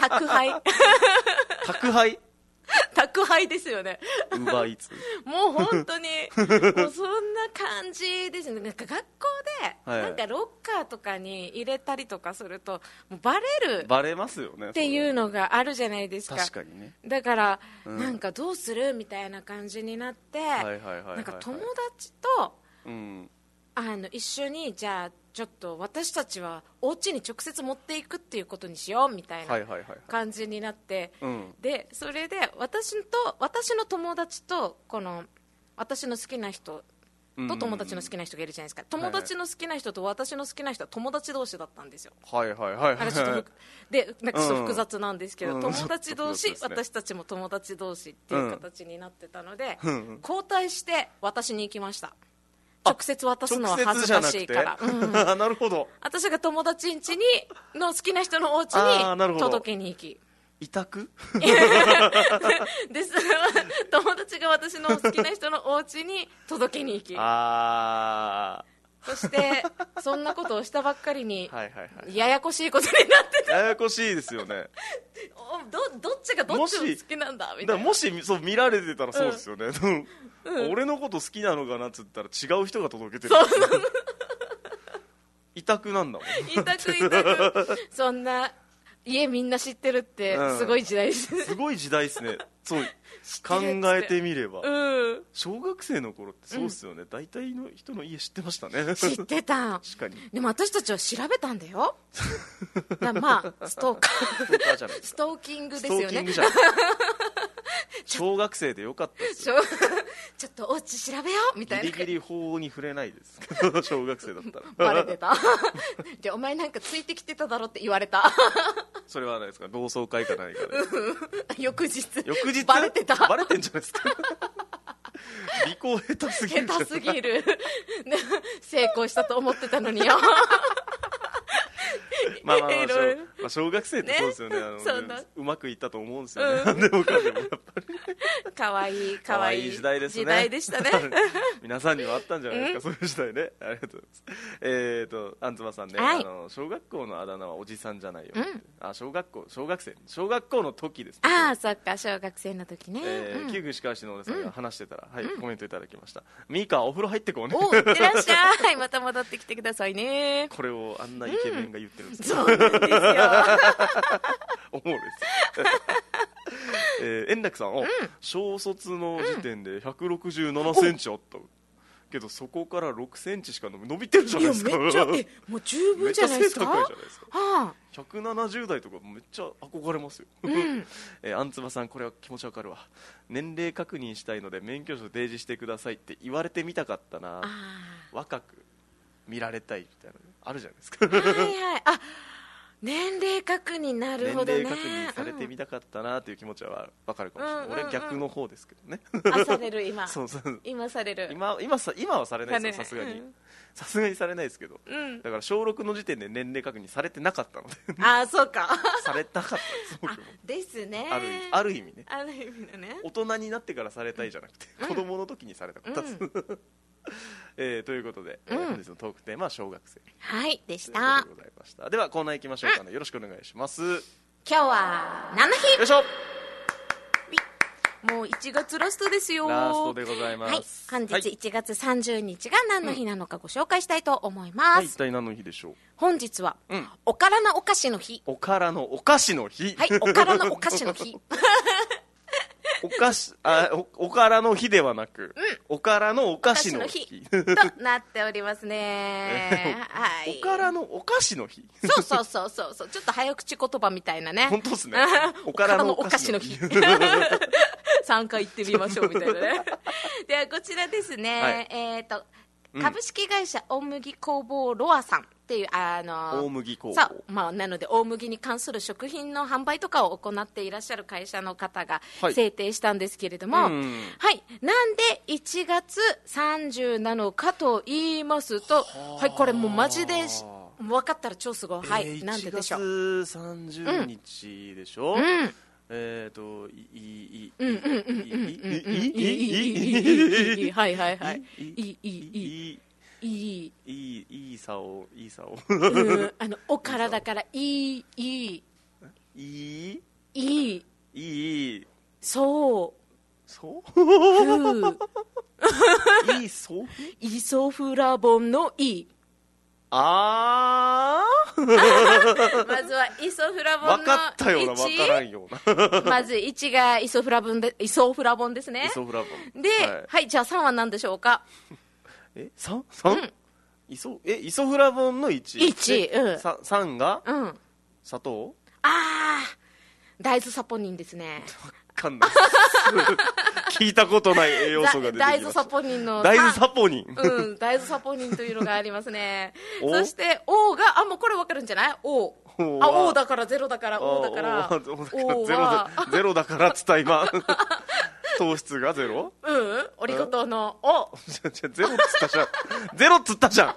宅配宅配宅配ですよね。 ウーバーイーツもう本当にもうそんな感じですね。なんか学校で、はい、なんかロッカーとかに入れたりとかするともうバレるバレますよねっていうのがあるじゃないですか。 確かにね。 だから、うん、なんかどうするみたいな感じになって、なんか友達と、うん、あの一緒にじゃあちょっと私たちはお家に直接持っていくっていうことにしようみたいな感じになって、でそれで私と私の友達とこの私の好きな人と友達の好きな人がいるじゃないですか。友達の好きな人と私の好きな人は友達同士だったんですよ。 はいはいはい、はい、 ちょっとでなんかちょっと複雑なんですけど、うん、友達同士、うんね、私たちも友達同士っていう形になってたので、うん、交代して渡しに行きました。直接渡すのは恥ずかしいから、うん、 なるほど。 私が友達ん家にの好きな人のお家に届けに行き、 委託です友達が私の好きな人のお家に届けに行き、 あそしてそんなことをしたばっかりにはいはい、はい、ややこしいことになってた。 ややこしいですよねど, どっちがどっちを好きなんだみたいな。 もしそう見られてたらそうですよね、うんうん、俺のこと好きなのかなっつったら違う人が届けてる。そうそう委託なんだもん。 委託委託そんな家みんな知ってるってすごい時代です、 うん、すごい時代ですね。そう考えてみれば、うん、小学生の頃ってそうですよね、うん、大体の人の家知ってましたね。 知ってた。 確かに。 でも私たちは調べたんだよ。だまあストーカーストーカーじゃないストーキングですよね。ストーキングじゃん小学生でよかったですよ。 ちょっとお家調べようみたいな。 ギリギリ法に触れないですけど小学生だったらバレてたじゃあお前なんかついてきてただろって言われたそれはないですか、同窓会か何かで翌日翌日バレてた。 バレてんじゃないですか尾行下手すぎる下手すぎる成功したと思ってたのによまあまあまあ、 いろいろまあ、小学生ってそうですよね、 ね、 あのそうだうまくいったと思うんですよね、うん、でもかでもやっぱりかわいいかわいい時代ですね。 時代でしたね皆さんにはあったんじゃないですか、そういう時代ね。ありがとうございます。えーとあんつばさんね、はい、あの小学校のあだ名はおじさんじゃないよ、うん、あ小学校小学生小学校の時です、ね、 ああそっか小学生の時ね、 えーうん、旧石川市のおさんが話してたら、うん、はい、コメントいただきました。ミーカお風呂入ってこうね。 おいってらっしゃいまた戻ってきてくださいね。 これをあんなイケメンが言ってるんですよ、 うん、そうなんですよ思うですえー、円楽さん、うん、小卒の時点でひゃくろくじゅうななセンチあった、うん、けどそこからろくセンチしか伸びてるじゃないですか。 いやめっちゃえもう十分じゃないですか。 めっちゃ背高いじゃないですか、 はあ、 ひゃくななじゅう代とかめっちゃ憧れますよ、 うんえー、あんつばさんこれは気持ちわかるわ。年齢確認したいので免許証提示してくださいって言われてみたかったな。若く見られたいみたいなのあるじゃないですかはいはいあ年齢確認なるほどね。 年齢確認されてみたかったなという気持ちは分かるかもしれない、うんうんうん、俺逆の方ですけどねあされる今そうそう今される今, 今, さ今はされないですよ、さすがにさすがにされないですけど、うん、だから小ろくの時点で年齢確認されてなかったのでああそうかされたかったです僕もですね。 あるある意味ねある意味だね。 大人になってからされたいじゃなくて、うん、子供の時にされたかったです、うんえー、ということで、うん、本日のトークテーマは小学生はいでした。 でございました。ではコーナー行きましょうかね、うん、よろしくお願いします。 今日は何の日。 よいしょ。 もういちがつラストですよ。 ラストでございます、 はい、本日いちがつさんじゅうにちが何の日なのかご紹介したいと思います、 はい、一体何の日でしょう。 本日は、うん、おからのお菓子の日。 おからのお菓子の日。 はいおからのお菓子の日お菓子あ お, おからの日ではなく、うん、おからのお菓子の日となっておりますね、はい、 おからのお菓子の日。 そうそうそうそうそうちょっと早口言葉みたいなね。 本当ですねおからのお菓子の日さんかい言ってみましょうみたいなねではこちらですね、はい、えっ、ー、と株式会社大麦工房ロアさんっていうあの大麦工房、 そう、まあ、なので大麦に関する食品の販売とかを行っていらっしゃる会社の方が制定したんですけれども、はい、はい、なんでいちがつさんじゅうなのかと言いますと、はい、これもうマジで分かったら超すごい、はい、えー、なんででしょう。 いちがつさんじゅうにちでしょ、うんうん、えーといいいいいいいいいいはいはいはいいいいいいいいいいいいさをいいさをあのおからだからいいいいいいいいいいそうそういいそうイソフラボンのいいあまずはイソフラボンのいち。 分かったような分からんようなまずいちがイソフラボンでイソフラボンですね。 イソフラボンで、はい、はい、じゃあさんは何でしょうか。 え さん? さん、うん、イソえイソフラボンのいち。 いち、うん、 ささんが、 うん、 砂糖。 ああ大豆サポニンですね。 分かんない聞いたことない栄養素が出てきました。 大豆サポニンの大豆サポニン、 うん、大豆サポニンというのがありますねそして O があもうこれ分かるんじゃない O あ O だからゼロだから O だから O はゼロだからつった今糖質がゼロ。 うんオリゴ糖の O ゼロっつったじゃんゼロっつったじゃん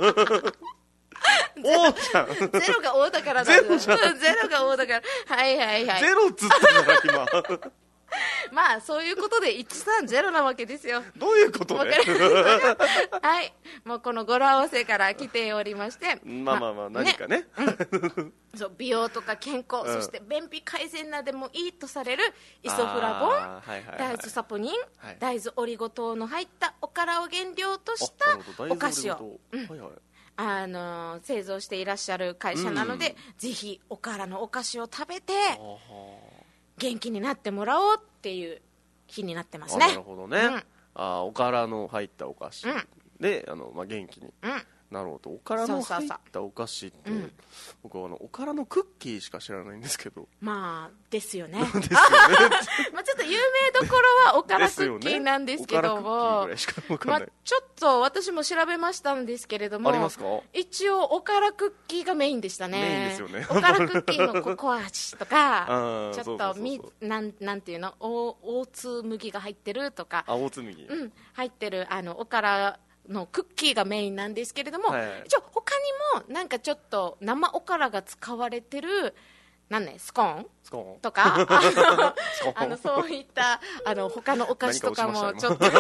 O じゃんゼロが O だからゼロじゃんゼロが O だからはいはいはいゼロっつったじゃん今まあそういうことでいちさんゼロなわけですよ。 どういうことではいもうこの語呂合わせから来ておりましてまあまあまあ何かね、 うん、そう美容とか健康、うん、そして便秘改善などでもいいとされるイソフラボン、はいはいはい、大豆サポニン、はい、大豆オリゴ糖の入ったおからを原料としたお菓子を、うんはいはい、あの製造していらっしゃる会社なので、うん、ぜひおからのお菓子を食べて元気になってもらおうっていう日になってますね。 なるほどね、うん、あおからの入ったお菓子、うん、であの、まあ、元気になるほど。おからの入ったお菓子って、うん、僕はあのおからのクッキーしか知らないんですけど。 まあですよね。 ですよね。 まあちょっと有名どころはおからクッキーなんですけども、ね、まあちょっと私も調べましたんですけれども、 ありますか？ 一応おからクッキーがメインでしたね。 メインですよね。 おからクッキーのココア味とか、ちょっとみなんなんていうの、お大津麦が入ってるとか、 あ、大津麦、 うん、入ってるあのおからのクッキーがメインなんですけれども、はいはい、一応他にもなんかちょっと生おからが使われてるなんね、スコーンスコーンとかあのあのそういったあの他のお菓子とかもちょっと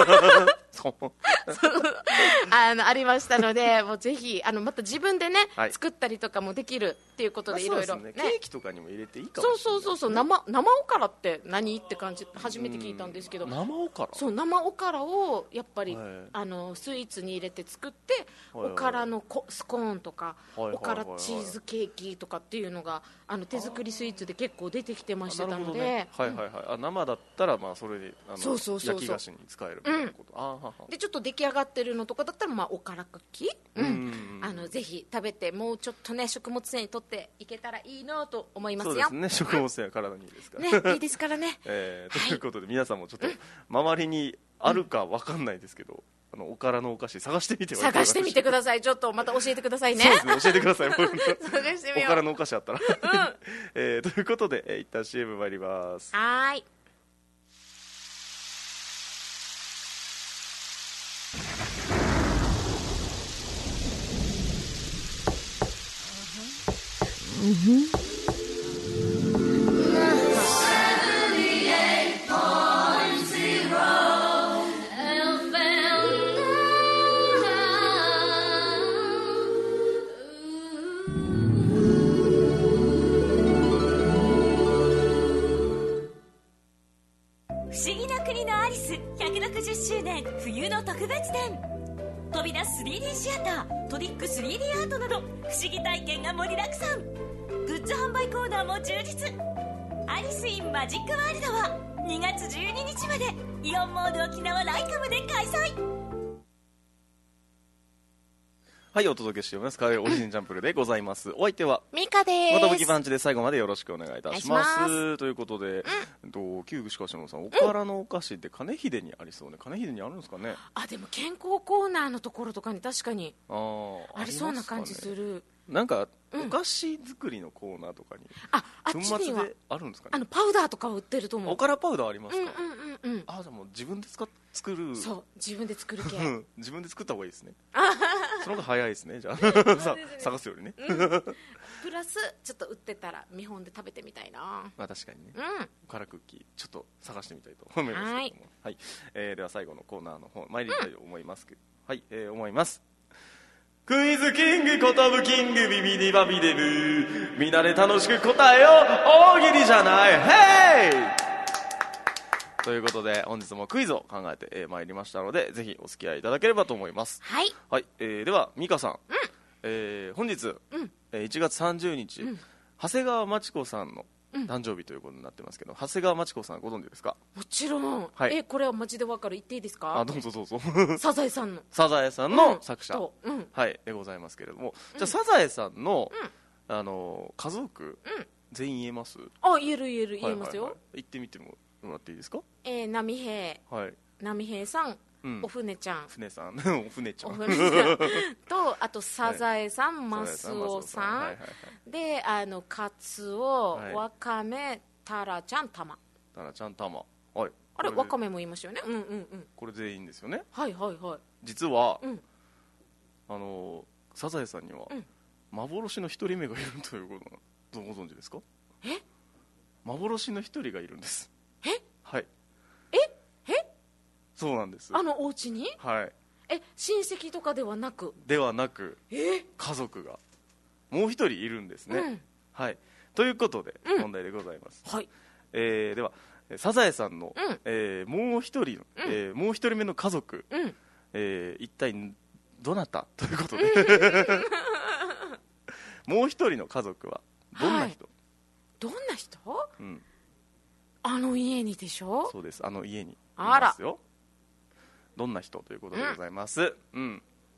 あのありましたので、もうぜひあのまた自分でね、はい、作ったりとかもできるっていうことでいろいろね、 ケーキとかにも入れていいかもしれない。 そうそうそうそう、生生おからって何って感じ初めて聞いたんですけど、 生おからそう生おからをやっぱり、はい、あのスイーツに入れて作って、はいはい、おからのコスコーンとか、はいはいはいはい、おからチーズケーキとかっていうのがあの手作りスイーツで結構出てきてましたので、 ね、はいはいはい、あ生だったらまあそれであのそうそうそうそう焼き菓子に使えるみたいなこと、うん、あははでちょっと出来上がってるのとかだったらまあおからクッキー、うんうん、あのぜひ食べてもうちょっとね食物繊維取っていけたらいいなと思いますよ。 そうですね、食物繊維は体にいいですからね、いいですからね、 えー、ということで、はい、皆さんもちょっと周りにあるか分かんないですけど、うん、あのおからのお菓子探してみては探してみてください。ちょっとまた教えてくださいね。 そうですね、教えてください。 探してみよう。 おからのお菓子あったら、うんえー、ということで、えー、一旦 シーエム 参ります。 はーい。Mm-hmm. .はい、お届けしております。カレーオリジンチャンプルでございます。お相手はミカです。 またブキパンチで最後までよろしくお願いいたします。ますということで、うん、と旧しかしのさん、おからのお菓子って金秀にありそうね。金秀にあるんですかね。 あ、でも健康コーナーのところとかに確かにあありそうな感じする。 なんかお菓子作りのコーナーとかに、うん、 ああっちにはあるんですかね。 あのパウダーとか売ってると思う。 おからパウダーありますか。 うんうんうんうん。 あ、じゃあもう自分で使っ作る。 そう、自分で作る系自分で作った方がいいですね。その方が早いですね。じゃあさ探すよりね、うん、 プラスちょっと売ってたら見本で食べてみたいな。 まあ確かにね、 うん、 おからクッキーちょっと探してみたいと思いますけども、はい、はい、えー、では最後のコーナーの方参りたいと思いますけど、うん、はい、えー、思います。クイズキングコトブキングビビディバビデル、みんなで楽しく答えよう、大喜利じゃない、ヘイということで本日もクイズを考えて、えー、まいりましたので、ぜひお付き合いいただければと思います。 はい、 はい、えー、ではミカさん、 うん、 えー、本日、うん、えー、いちがつさんじゅうにち、うん、長谷川町子さんの誕生日ということになってますけど、うん、長谷川町子さんご存知ですか。 もちろん、はい、えこれはマジでわかる。言っていいですか。 あ、どうぞどうぞ。 サザエさんのサザエさんの作者、 うん、 はい、でございますけれども、うん、じゃあサザエさんの、うん、あの家族、うん、全員言えます。 あ、言える言える、言えますよ、はいはいはい、 言ってみてもらっていいですか。 えー、波平、はい、波平さん、うん、お船ちゃん、 船さんお船ちゃんお船ちゃんと、あとサザエさん、はい、マスオさん、はいはいはい、であのカツオ、はい、ワカメ、タラちゃん、タマタラちゃん、タマ、はい、 あれワカメも言いましたよね。うんうんうん、これ全員ですよね。 はいはいはい。 実は、うん、あのサザエさんには、うん、幻の一人目がいるということをご存知ですか。 え幻の一人がいるんです。 えはい。 ええそうなんです。 あのお家に。 はい。 え親戚とかではなくではなく、 え家族がもう一人いるんですね、うん、はい。ということで、うん、問題でございます、 はい。 えー、ではサザエさんの、うん、えー、もう一人の、うん、えー、もう一人目の家族、うん、えー、一体どなたということで、もう一人の家族はどんな人、はい、 どんな人、 うん、 あの家にでしょ。 そうです、あの家にいますよ。どんな人ということでございます。うん、うん、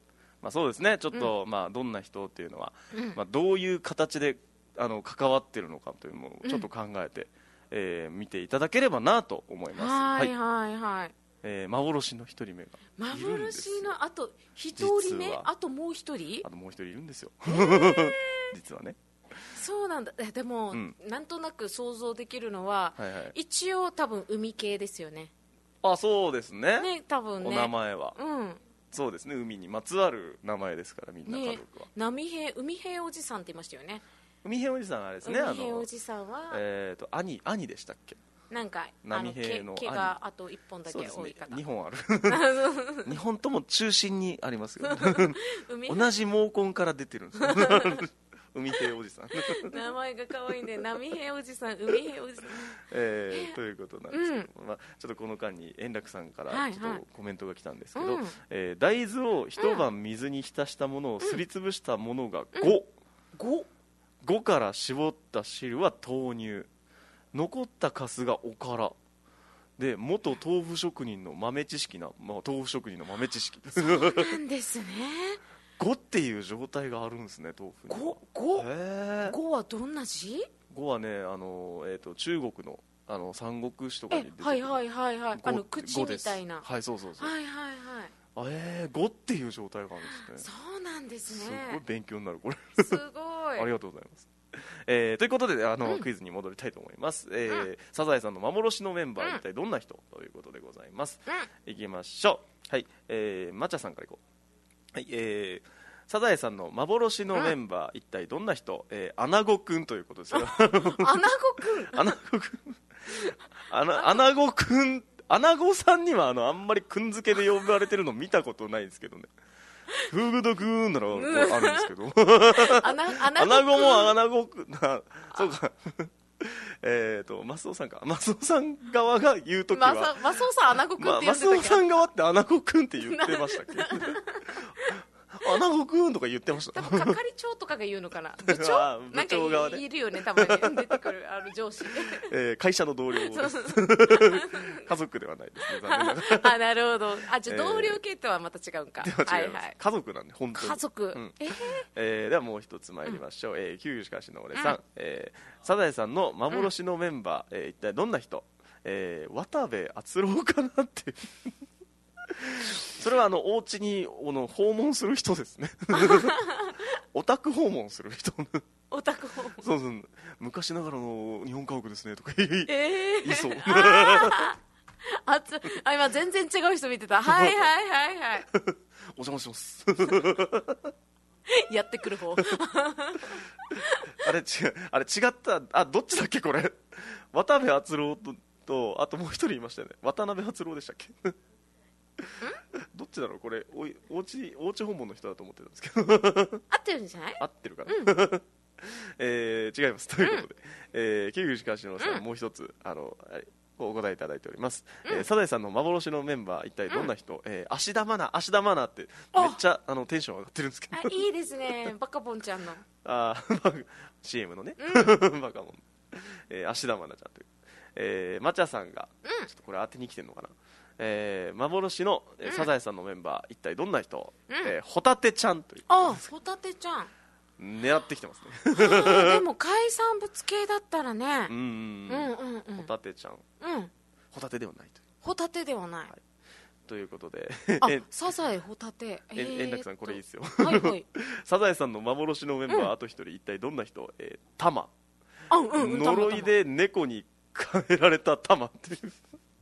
まあ、そうですねちょっと、うん、まあ、どんな人っていうのは、うんまあ、どういう形であの関わってるのかというのをちょっと考えて、うんえー、見ていただければなと思います。 はいはいはい、 えー、幻の一人目がいるんですよ。 幻のあと一人目、あともう一人あともう一人いるんですよ、 えー、 実はね。 そうなんだ。でも、うん、なんとなく想像できるのは、はいはい、一応多分海系ですよね。 あ、そうですね。 ね、多分ね。 お名前は、 うん、 そうですね、海にまつわる名前ですからみんな家族は、 ね、波平海平おじさんって言いましたよね。 海平おじさんはあれですね。 海平おじさんはえーと兄兄でしたっけ。 なんか波平の毛があといっぽんだけ多い方、 ね、にほんあるにほんとも中心にありますよ、ね、同じ毛根から出てるんですよ海平おじさん名前が可愛いね。波平おじさん、海平おじさん、 えー、ということなんですけど、うんまあ、ちょっとこの間に円楽さんからちょっとコメントが来たんですけど、はいはいえー、大豆を一晩水に浸したものをすりつぶしたものがご、 ご、 ごから絞った汁は豆乳、残ったカスがおからで、元豆腐職人の豆知識な、まあ、豆腐職人の豆知識そうなんですねごっていう状態があるんですね、豆腐に。 ご、ご、ごはどんな字？ ごはね、あの、えーと、中国の、あの三国志とかに出てくる、 はいはいはいはい、あの口みたいな、 はい、そうそうそう、 はいはいはい、 えー、ごっていう状態があるんですね。 そうなんですね。 すごい勉強になるこれすごいありがとうございます。えー、ということであの、うん、クイズに戻りたいと思います、えーうん、サザエさんの幻のメンバー、うん、一体どんな人ということでございます、うん、いきましょう。はい、えー、まちゃさんからいこう。はい、えーサザエさんの幻のメンバー、うん、一体どんな人、えー、アナゴくんということですよ。 アナゴくんアナゴくんアナ、アナゴくん、アナゴさんにはあのあんまりくん付けで呼ばれてるの見たことないんですけどね。フーグドくんならあるんですけど、アナゴもアナゴくんな、そうかえーとマスオさんか、マスオさん側が言うときはマスオさんアナゴくんって言ってたっけ、 ま、マスオさん側ってアナゴくんって言ってましたっけアナゴくんとか言ってました。 多分係長とかが言うのかな。部長部長側でいるよね、たまに出てくるあの上司、 えー、会社の同僚です家族ではないですね、残念ながらあ、なるほど。あ、じゃあ同僚系とはまた違うんか、 えー、はいはい、家族なんで本当に家族、うん、えーえー、ではもう一つ参りましょう、うん、えー、旧しかしの俺さん、うん、えー、サザエさんの幻のメンバー、うん、えー、一体どんな人、えー、渡部篤郎かなってそれはあのお家にあの訪問する人ですねオタク訪問する人オタク訪問、 そうそう、昔ながらの日本家屋ですねとか言い、 えー、 いそうあつあ、今全然違う人見てた。はいはいはいはいお邪魔しますやってくる方あれ違う、あれ違った、あ、どっちだっけこれ渡部篤郎 と, とあともう一人いましたよね。渡辺篤郎でしたっけどっちだろうこれ、おいおうちおうち訪問の人だと思ってたんですけど合ってるんじゃない？ 合ってるかな、うんえー、違いますということで、うんえー、桐生しかのさん、うん、もう一つあのお答えいただいております、うんえー、サザエさんの幻のメンバー一体どんな人、うんえー、芦田愛菜、芦田愛菜ってめっちゃあのテンション上がってるんですけど、 あ、いいですねバカボンちゃんのあシーエム のね、うん、バカボン、えー、芦田愛菜ちゃんという、えー、マチャさんが、うん、ちょっとこれ当てに来てるのかな、えー、幻の、えー、サザエさんのメンバー、うん、一体どんな人、うんえー、ホタテちゃんという、 あ、ホタテちゃん狙ってきてますねでも海産物系だったらね、 うんうんうんうん、ホタテちゃん、 うん、 ホタテではないという、 ホタテではない、はい、 ということであサザエホタテ、 えー、円楽さんこれいいですよ、 はいはい、 サザエさんの幻のメンバー、うん、あと一人一体どんな人、えー、タマ、 あ、うんうん、 呪いで猫に変えられたタマっていう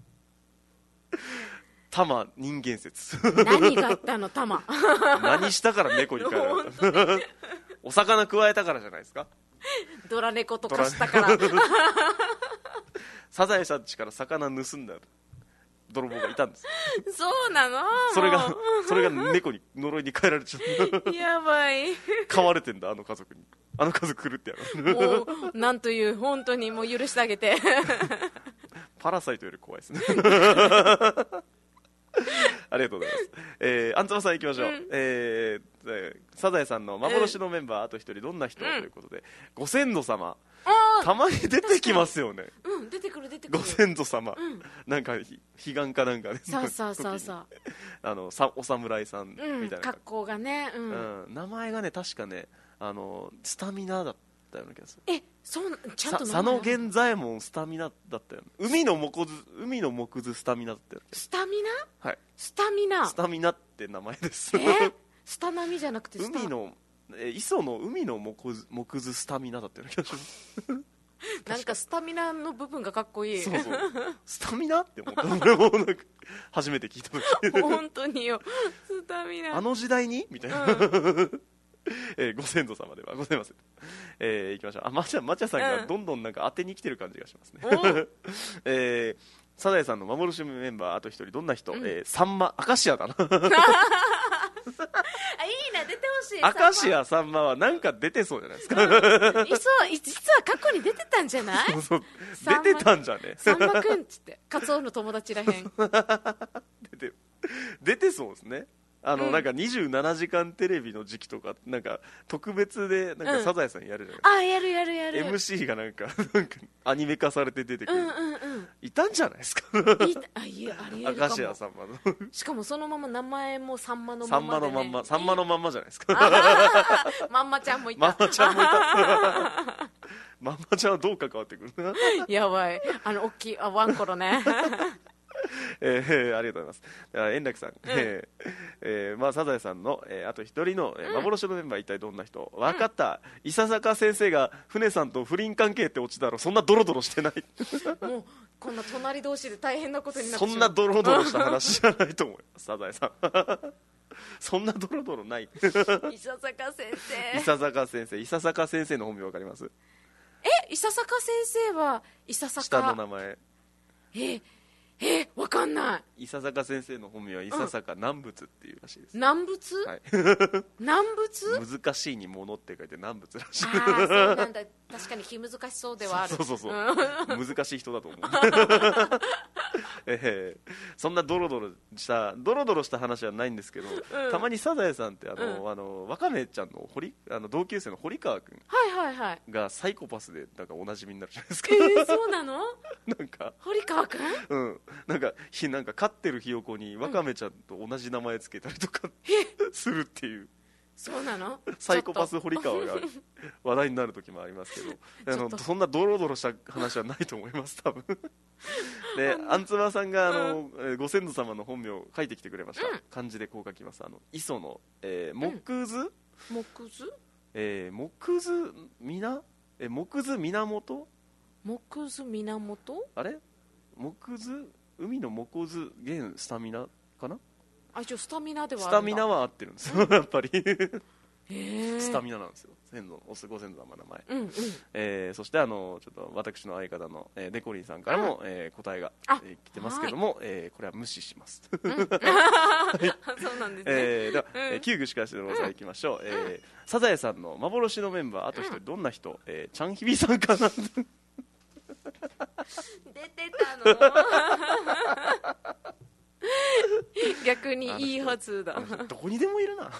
タマ人間説何があったのタマ何したから猫に変えられたお魚加えたからじゃないですか。 ドラ猫とかしたからサザエさん家から魚盗んだ泥棒がいたんです。 そうなの。 それがそれが猫に呪いに変えられちゃったやばい飼われてんだ、あの家族に。あの家族狂ってやるもうなんという、本当にもう許してあげてパラサイトより怖いですねありがとうございます、えー、アンツマさんいきましょう、うん、えー、 サザエさんの幻のメンバー、うん、あと一人どんな人、うん、ということで、ご先祖様たまに出てきますよね。 うん、出てくる出てくる。 ご先祖様、うん、なんか彼岸かなんかね、 そうそうそうそうあのさお侍さんみたいな、うん、 格好がね、うんうん、名前がね確かねあのスタミナだったような気がする。 え、そうちゃんと佐野源左衛門スタミナだったよね。海の木図海の木図スタミナだったよね。 スタミナ、 はい、 スタミナスタミナって名前です。 えー、スタナミじゃなくてスタ海のえ磯の海の木図木図スタミナだったような気がしますなんかスタミナの部分がかっこいい。 そうそうスタミナって思った俺もなんか初めて聞いた時本当によ、スタミナあの時代にみたいな、うんえー、ご先祖様ではございません、えー、いきましょう。あ、まちゃまちゃさんがどんどんなんか当てに来てる感じがしますね、うんえー、サザエさんの幻のメンバーあと一人どんな人、うんえー、サンマアカシアだなあ、いいな、出てほしい。 アカシアサンマはなんか出てそうじゃないですか、うん、 実は過去に出てたんじゃないそうそう出てたんじゃねサンマくんっつってカツオの友達らへん出て出てそうですね。あの、うん、なんかにじゅうななじかんテレビの時期とかなんか特別でなんかサザエさんやるじゃないですか、 うん、あ、やるやるやるエムシー がなんかなんかアニメ化されて出てくる、 うんうんうん、 いたんじゃないですかいたあいやありえるかも。 アカシアサンマのしかもそのまま名前もサンマのまんまで、ね、 サンマのまんまサンマのまんまじゃないですかまんまちゃんもいたまんまちゃんもいたまんまちゃんはどう関わってくるやばい、あの大きいあワンコロねえー、ありがとうございます。円楽さん、うんえーえーまあ、サザエさんの、えー、あと一人の、えー、幻のメンバー一体どんな人、うん、分かった、伊佐坂先生が船さんと不倫関係ってオチだろ、そんなドロドロしてないもうこんな隣同士で大変なことになってそんなドロドロした話じゃないと思いますサザエさんそんなドロドロない伊佐坂先生伊佐坂先生伊佐坂先生の本名分かります？ え、伊佐坂先生は伊佐坂下の名前ええ、わかんない。 伊佐坂先生の本名は伊佐坂南仏っていうらしいです。 南仏、はい、南仏難しいにものって書いて南仏らしい。 ああ、そうなんだ。確かに気難しそうではある。 そうそうそう難しい人だと思う、えー、そんなドロドロしたドロドロした話はないんですけど、うん、たまにサザエさんってあの、うん、あのワカメちゃんの堀あの同級生の堀川君がサイコパスでなんかおなじみになるじゃないですか。 えー、そうなのなんか堀川君、 うんなんかひなんか飼ってるひよこにワカメちゃんと同じ名前つけたりとか、うん、するっていうそうなのサイコパス堀川が話題になる時もありますけどあのそんなドロドロした話はないと思います多分でアンツバーさんがあの、うん、ご先祖様の本名を書いてきてくれました、うん、漢字でこう書きます。あの磯の、えー、木図、 うん、木図、 えー、木図みなえ木図源木図源あれ木図海の木図現スタミナかな。 あ、一応スタミナではあるんだ。 スタミナは合ってるんですよ、うん、やっぱりへスタミナなんですよ先祖ご先祖様の名前、 うんうんえー、そしてあのちょっと私の相方の、えー、デコリンさんからも、うんえー、答えが、えー、来てますけども、えー、これは無視します、うん、そうなんですね、 えー、では、うんえー、旧具しかしのロさんいきましょう、うんえー、サザエさんの幻のメンバーあと一人どんな人、うんえー、チャンヒビさんかな出てたの逆にいいはずだ。 どこにでもいるな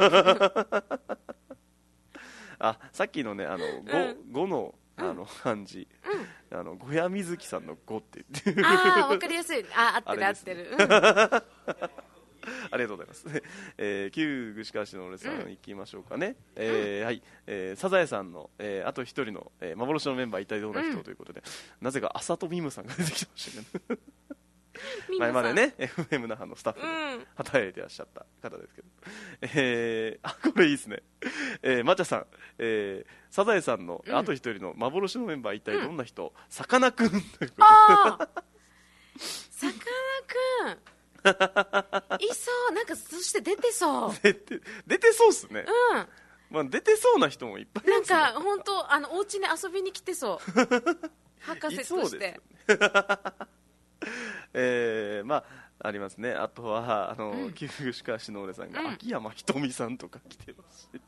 あ、さっきのねあの 5, 5のあの漢字、うん、あの小屋水木さんのごって言ってああ分かりやすい。あ合ってる合ってる、うん、 ありがとうございます、えー、旧具志川市の俺さん行きましょうかね、うんえーはいえー、サザエさんの、えー、あと一人の、えー、幻のメンバー一体どんな人、うん、ということでなぜか浅戸美夢さんが出てきてましたね前までね エフエム 那覇のスタッフで働いてらっしゃった方ですけど、うんえー、あこれいいですね、えー、まちゃさん、えー、サザエさんのあと一人の幻のメンバー一体どんな人、さかなクンということであさかなクンいそうなんかそして出てそう出て、出てそうっすねうんまあ、出てそうな人もいっぱいいますね。 なんか本当あのお家に遊びに来てそう博士として、 えー、まあありますね。あとはあの、うん、旧吉川篠浦さんが、うん、秋山ひとみさんとか来てますし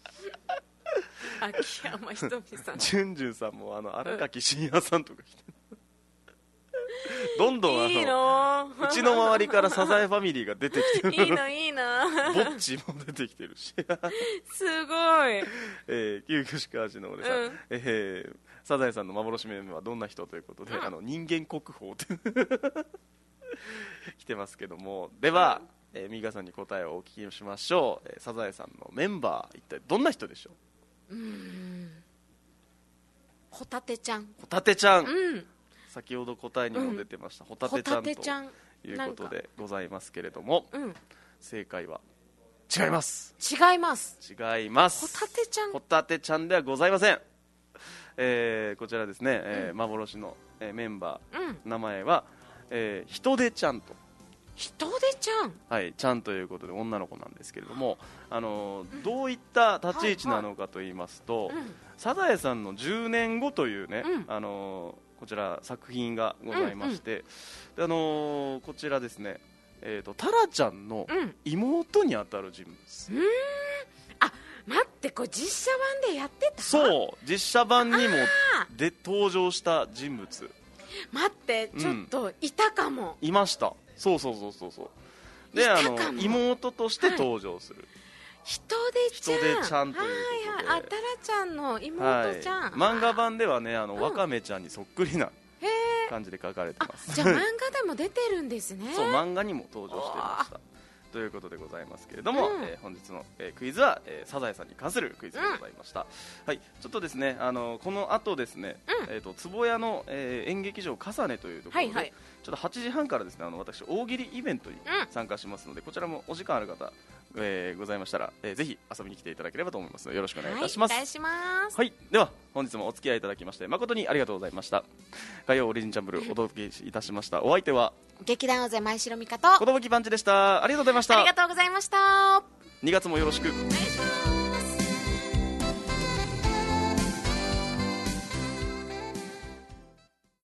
秋山ひとみさんじゅんじゅんさんもあの荒垣真也さんとか来てどんどんあのいいのうちの周りからサザエファミリーが出てきてるいいのいいなぼっちも出てきてるしすごい、 えー、旧吉川市のおでさん、 うん、 えー、サザエさんの幻メンバーはどんな人ということで、うん、あの人間国宝って来てますけども、では、うん、えー、ミカさんに答えをお聞きしましょう、えー、サザエさんのメンバー一体どんな人でしょう。うーん、 ホタテちゃん。 ホタテちゃん、 うん、 先ほど答えにも出てました、うん、ホタテちゃんということでございますけれども、うん、正解は違います。 違います違います。 ホタテちゃんホタテちゃんではございません。えー、こちらですね、えーうん、幻の、えー、メンバー、うん、名前は、えー、ヒトデちゃんと。 ヒトデちゃん、 はい、ちゃんということで女の子なんですけれども、あのー、どういった立ち位置なのかと言いますと、はいはい、サザエさんのじゅうねんごというね、うん、あのー、こちら作品がございまして、うんうん、であのー、こちらですね、えーと、タラちゃんの妹にあたる人物、 うん、あ、待って、これ実写版でやってた。 そう、実写版にもで登場した人物。 待って、ちょっといたかも、 うん、いました。そうそうそうそうそうで、あの妹として登場する、はい、 ヒトデちゃん、 ヒトデちゃんということで、 はいはい、あ、タラちゃんの妹ちゃん、はい、 漫画版ではね、あの、うん、ワカメちゃんにそっくりな感じで描かれてます。 じゃあ漫画でも出てるんですねそう、漫画にも登場していましたということでございますけれども、うん、えー、本日の、えー、クイズは、えー、サザエさんに関するクイズでございました、うん、はい、ちょっとですね、あのこの後ですね、うん、えーと、坪谷の、えー、演劇場重ねというところで、はいはい、ちょっとはちじはんからですね、あの私大喜利イベントに参加しますので、うん、こちらもお時間ある方、えー、ございましたら、えー、ぜひ遊びに来ていただければと思いますので、よろしくお願いいたします。 はい、お願いします。 はい、では本日もお付き合いいただきまして誠にありがとうございました。火曜オリジンチャンブルお届けいたしました。お相手は劇団大勢前城美香と寿パンチでした。ありがとうございました。 ありがとうございました。 にがつもよろしく。 お願いします。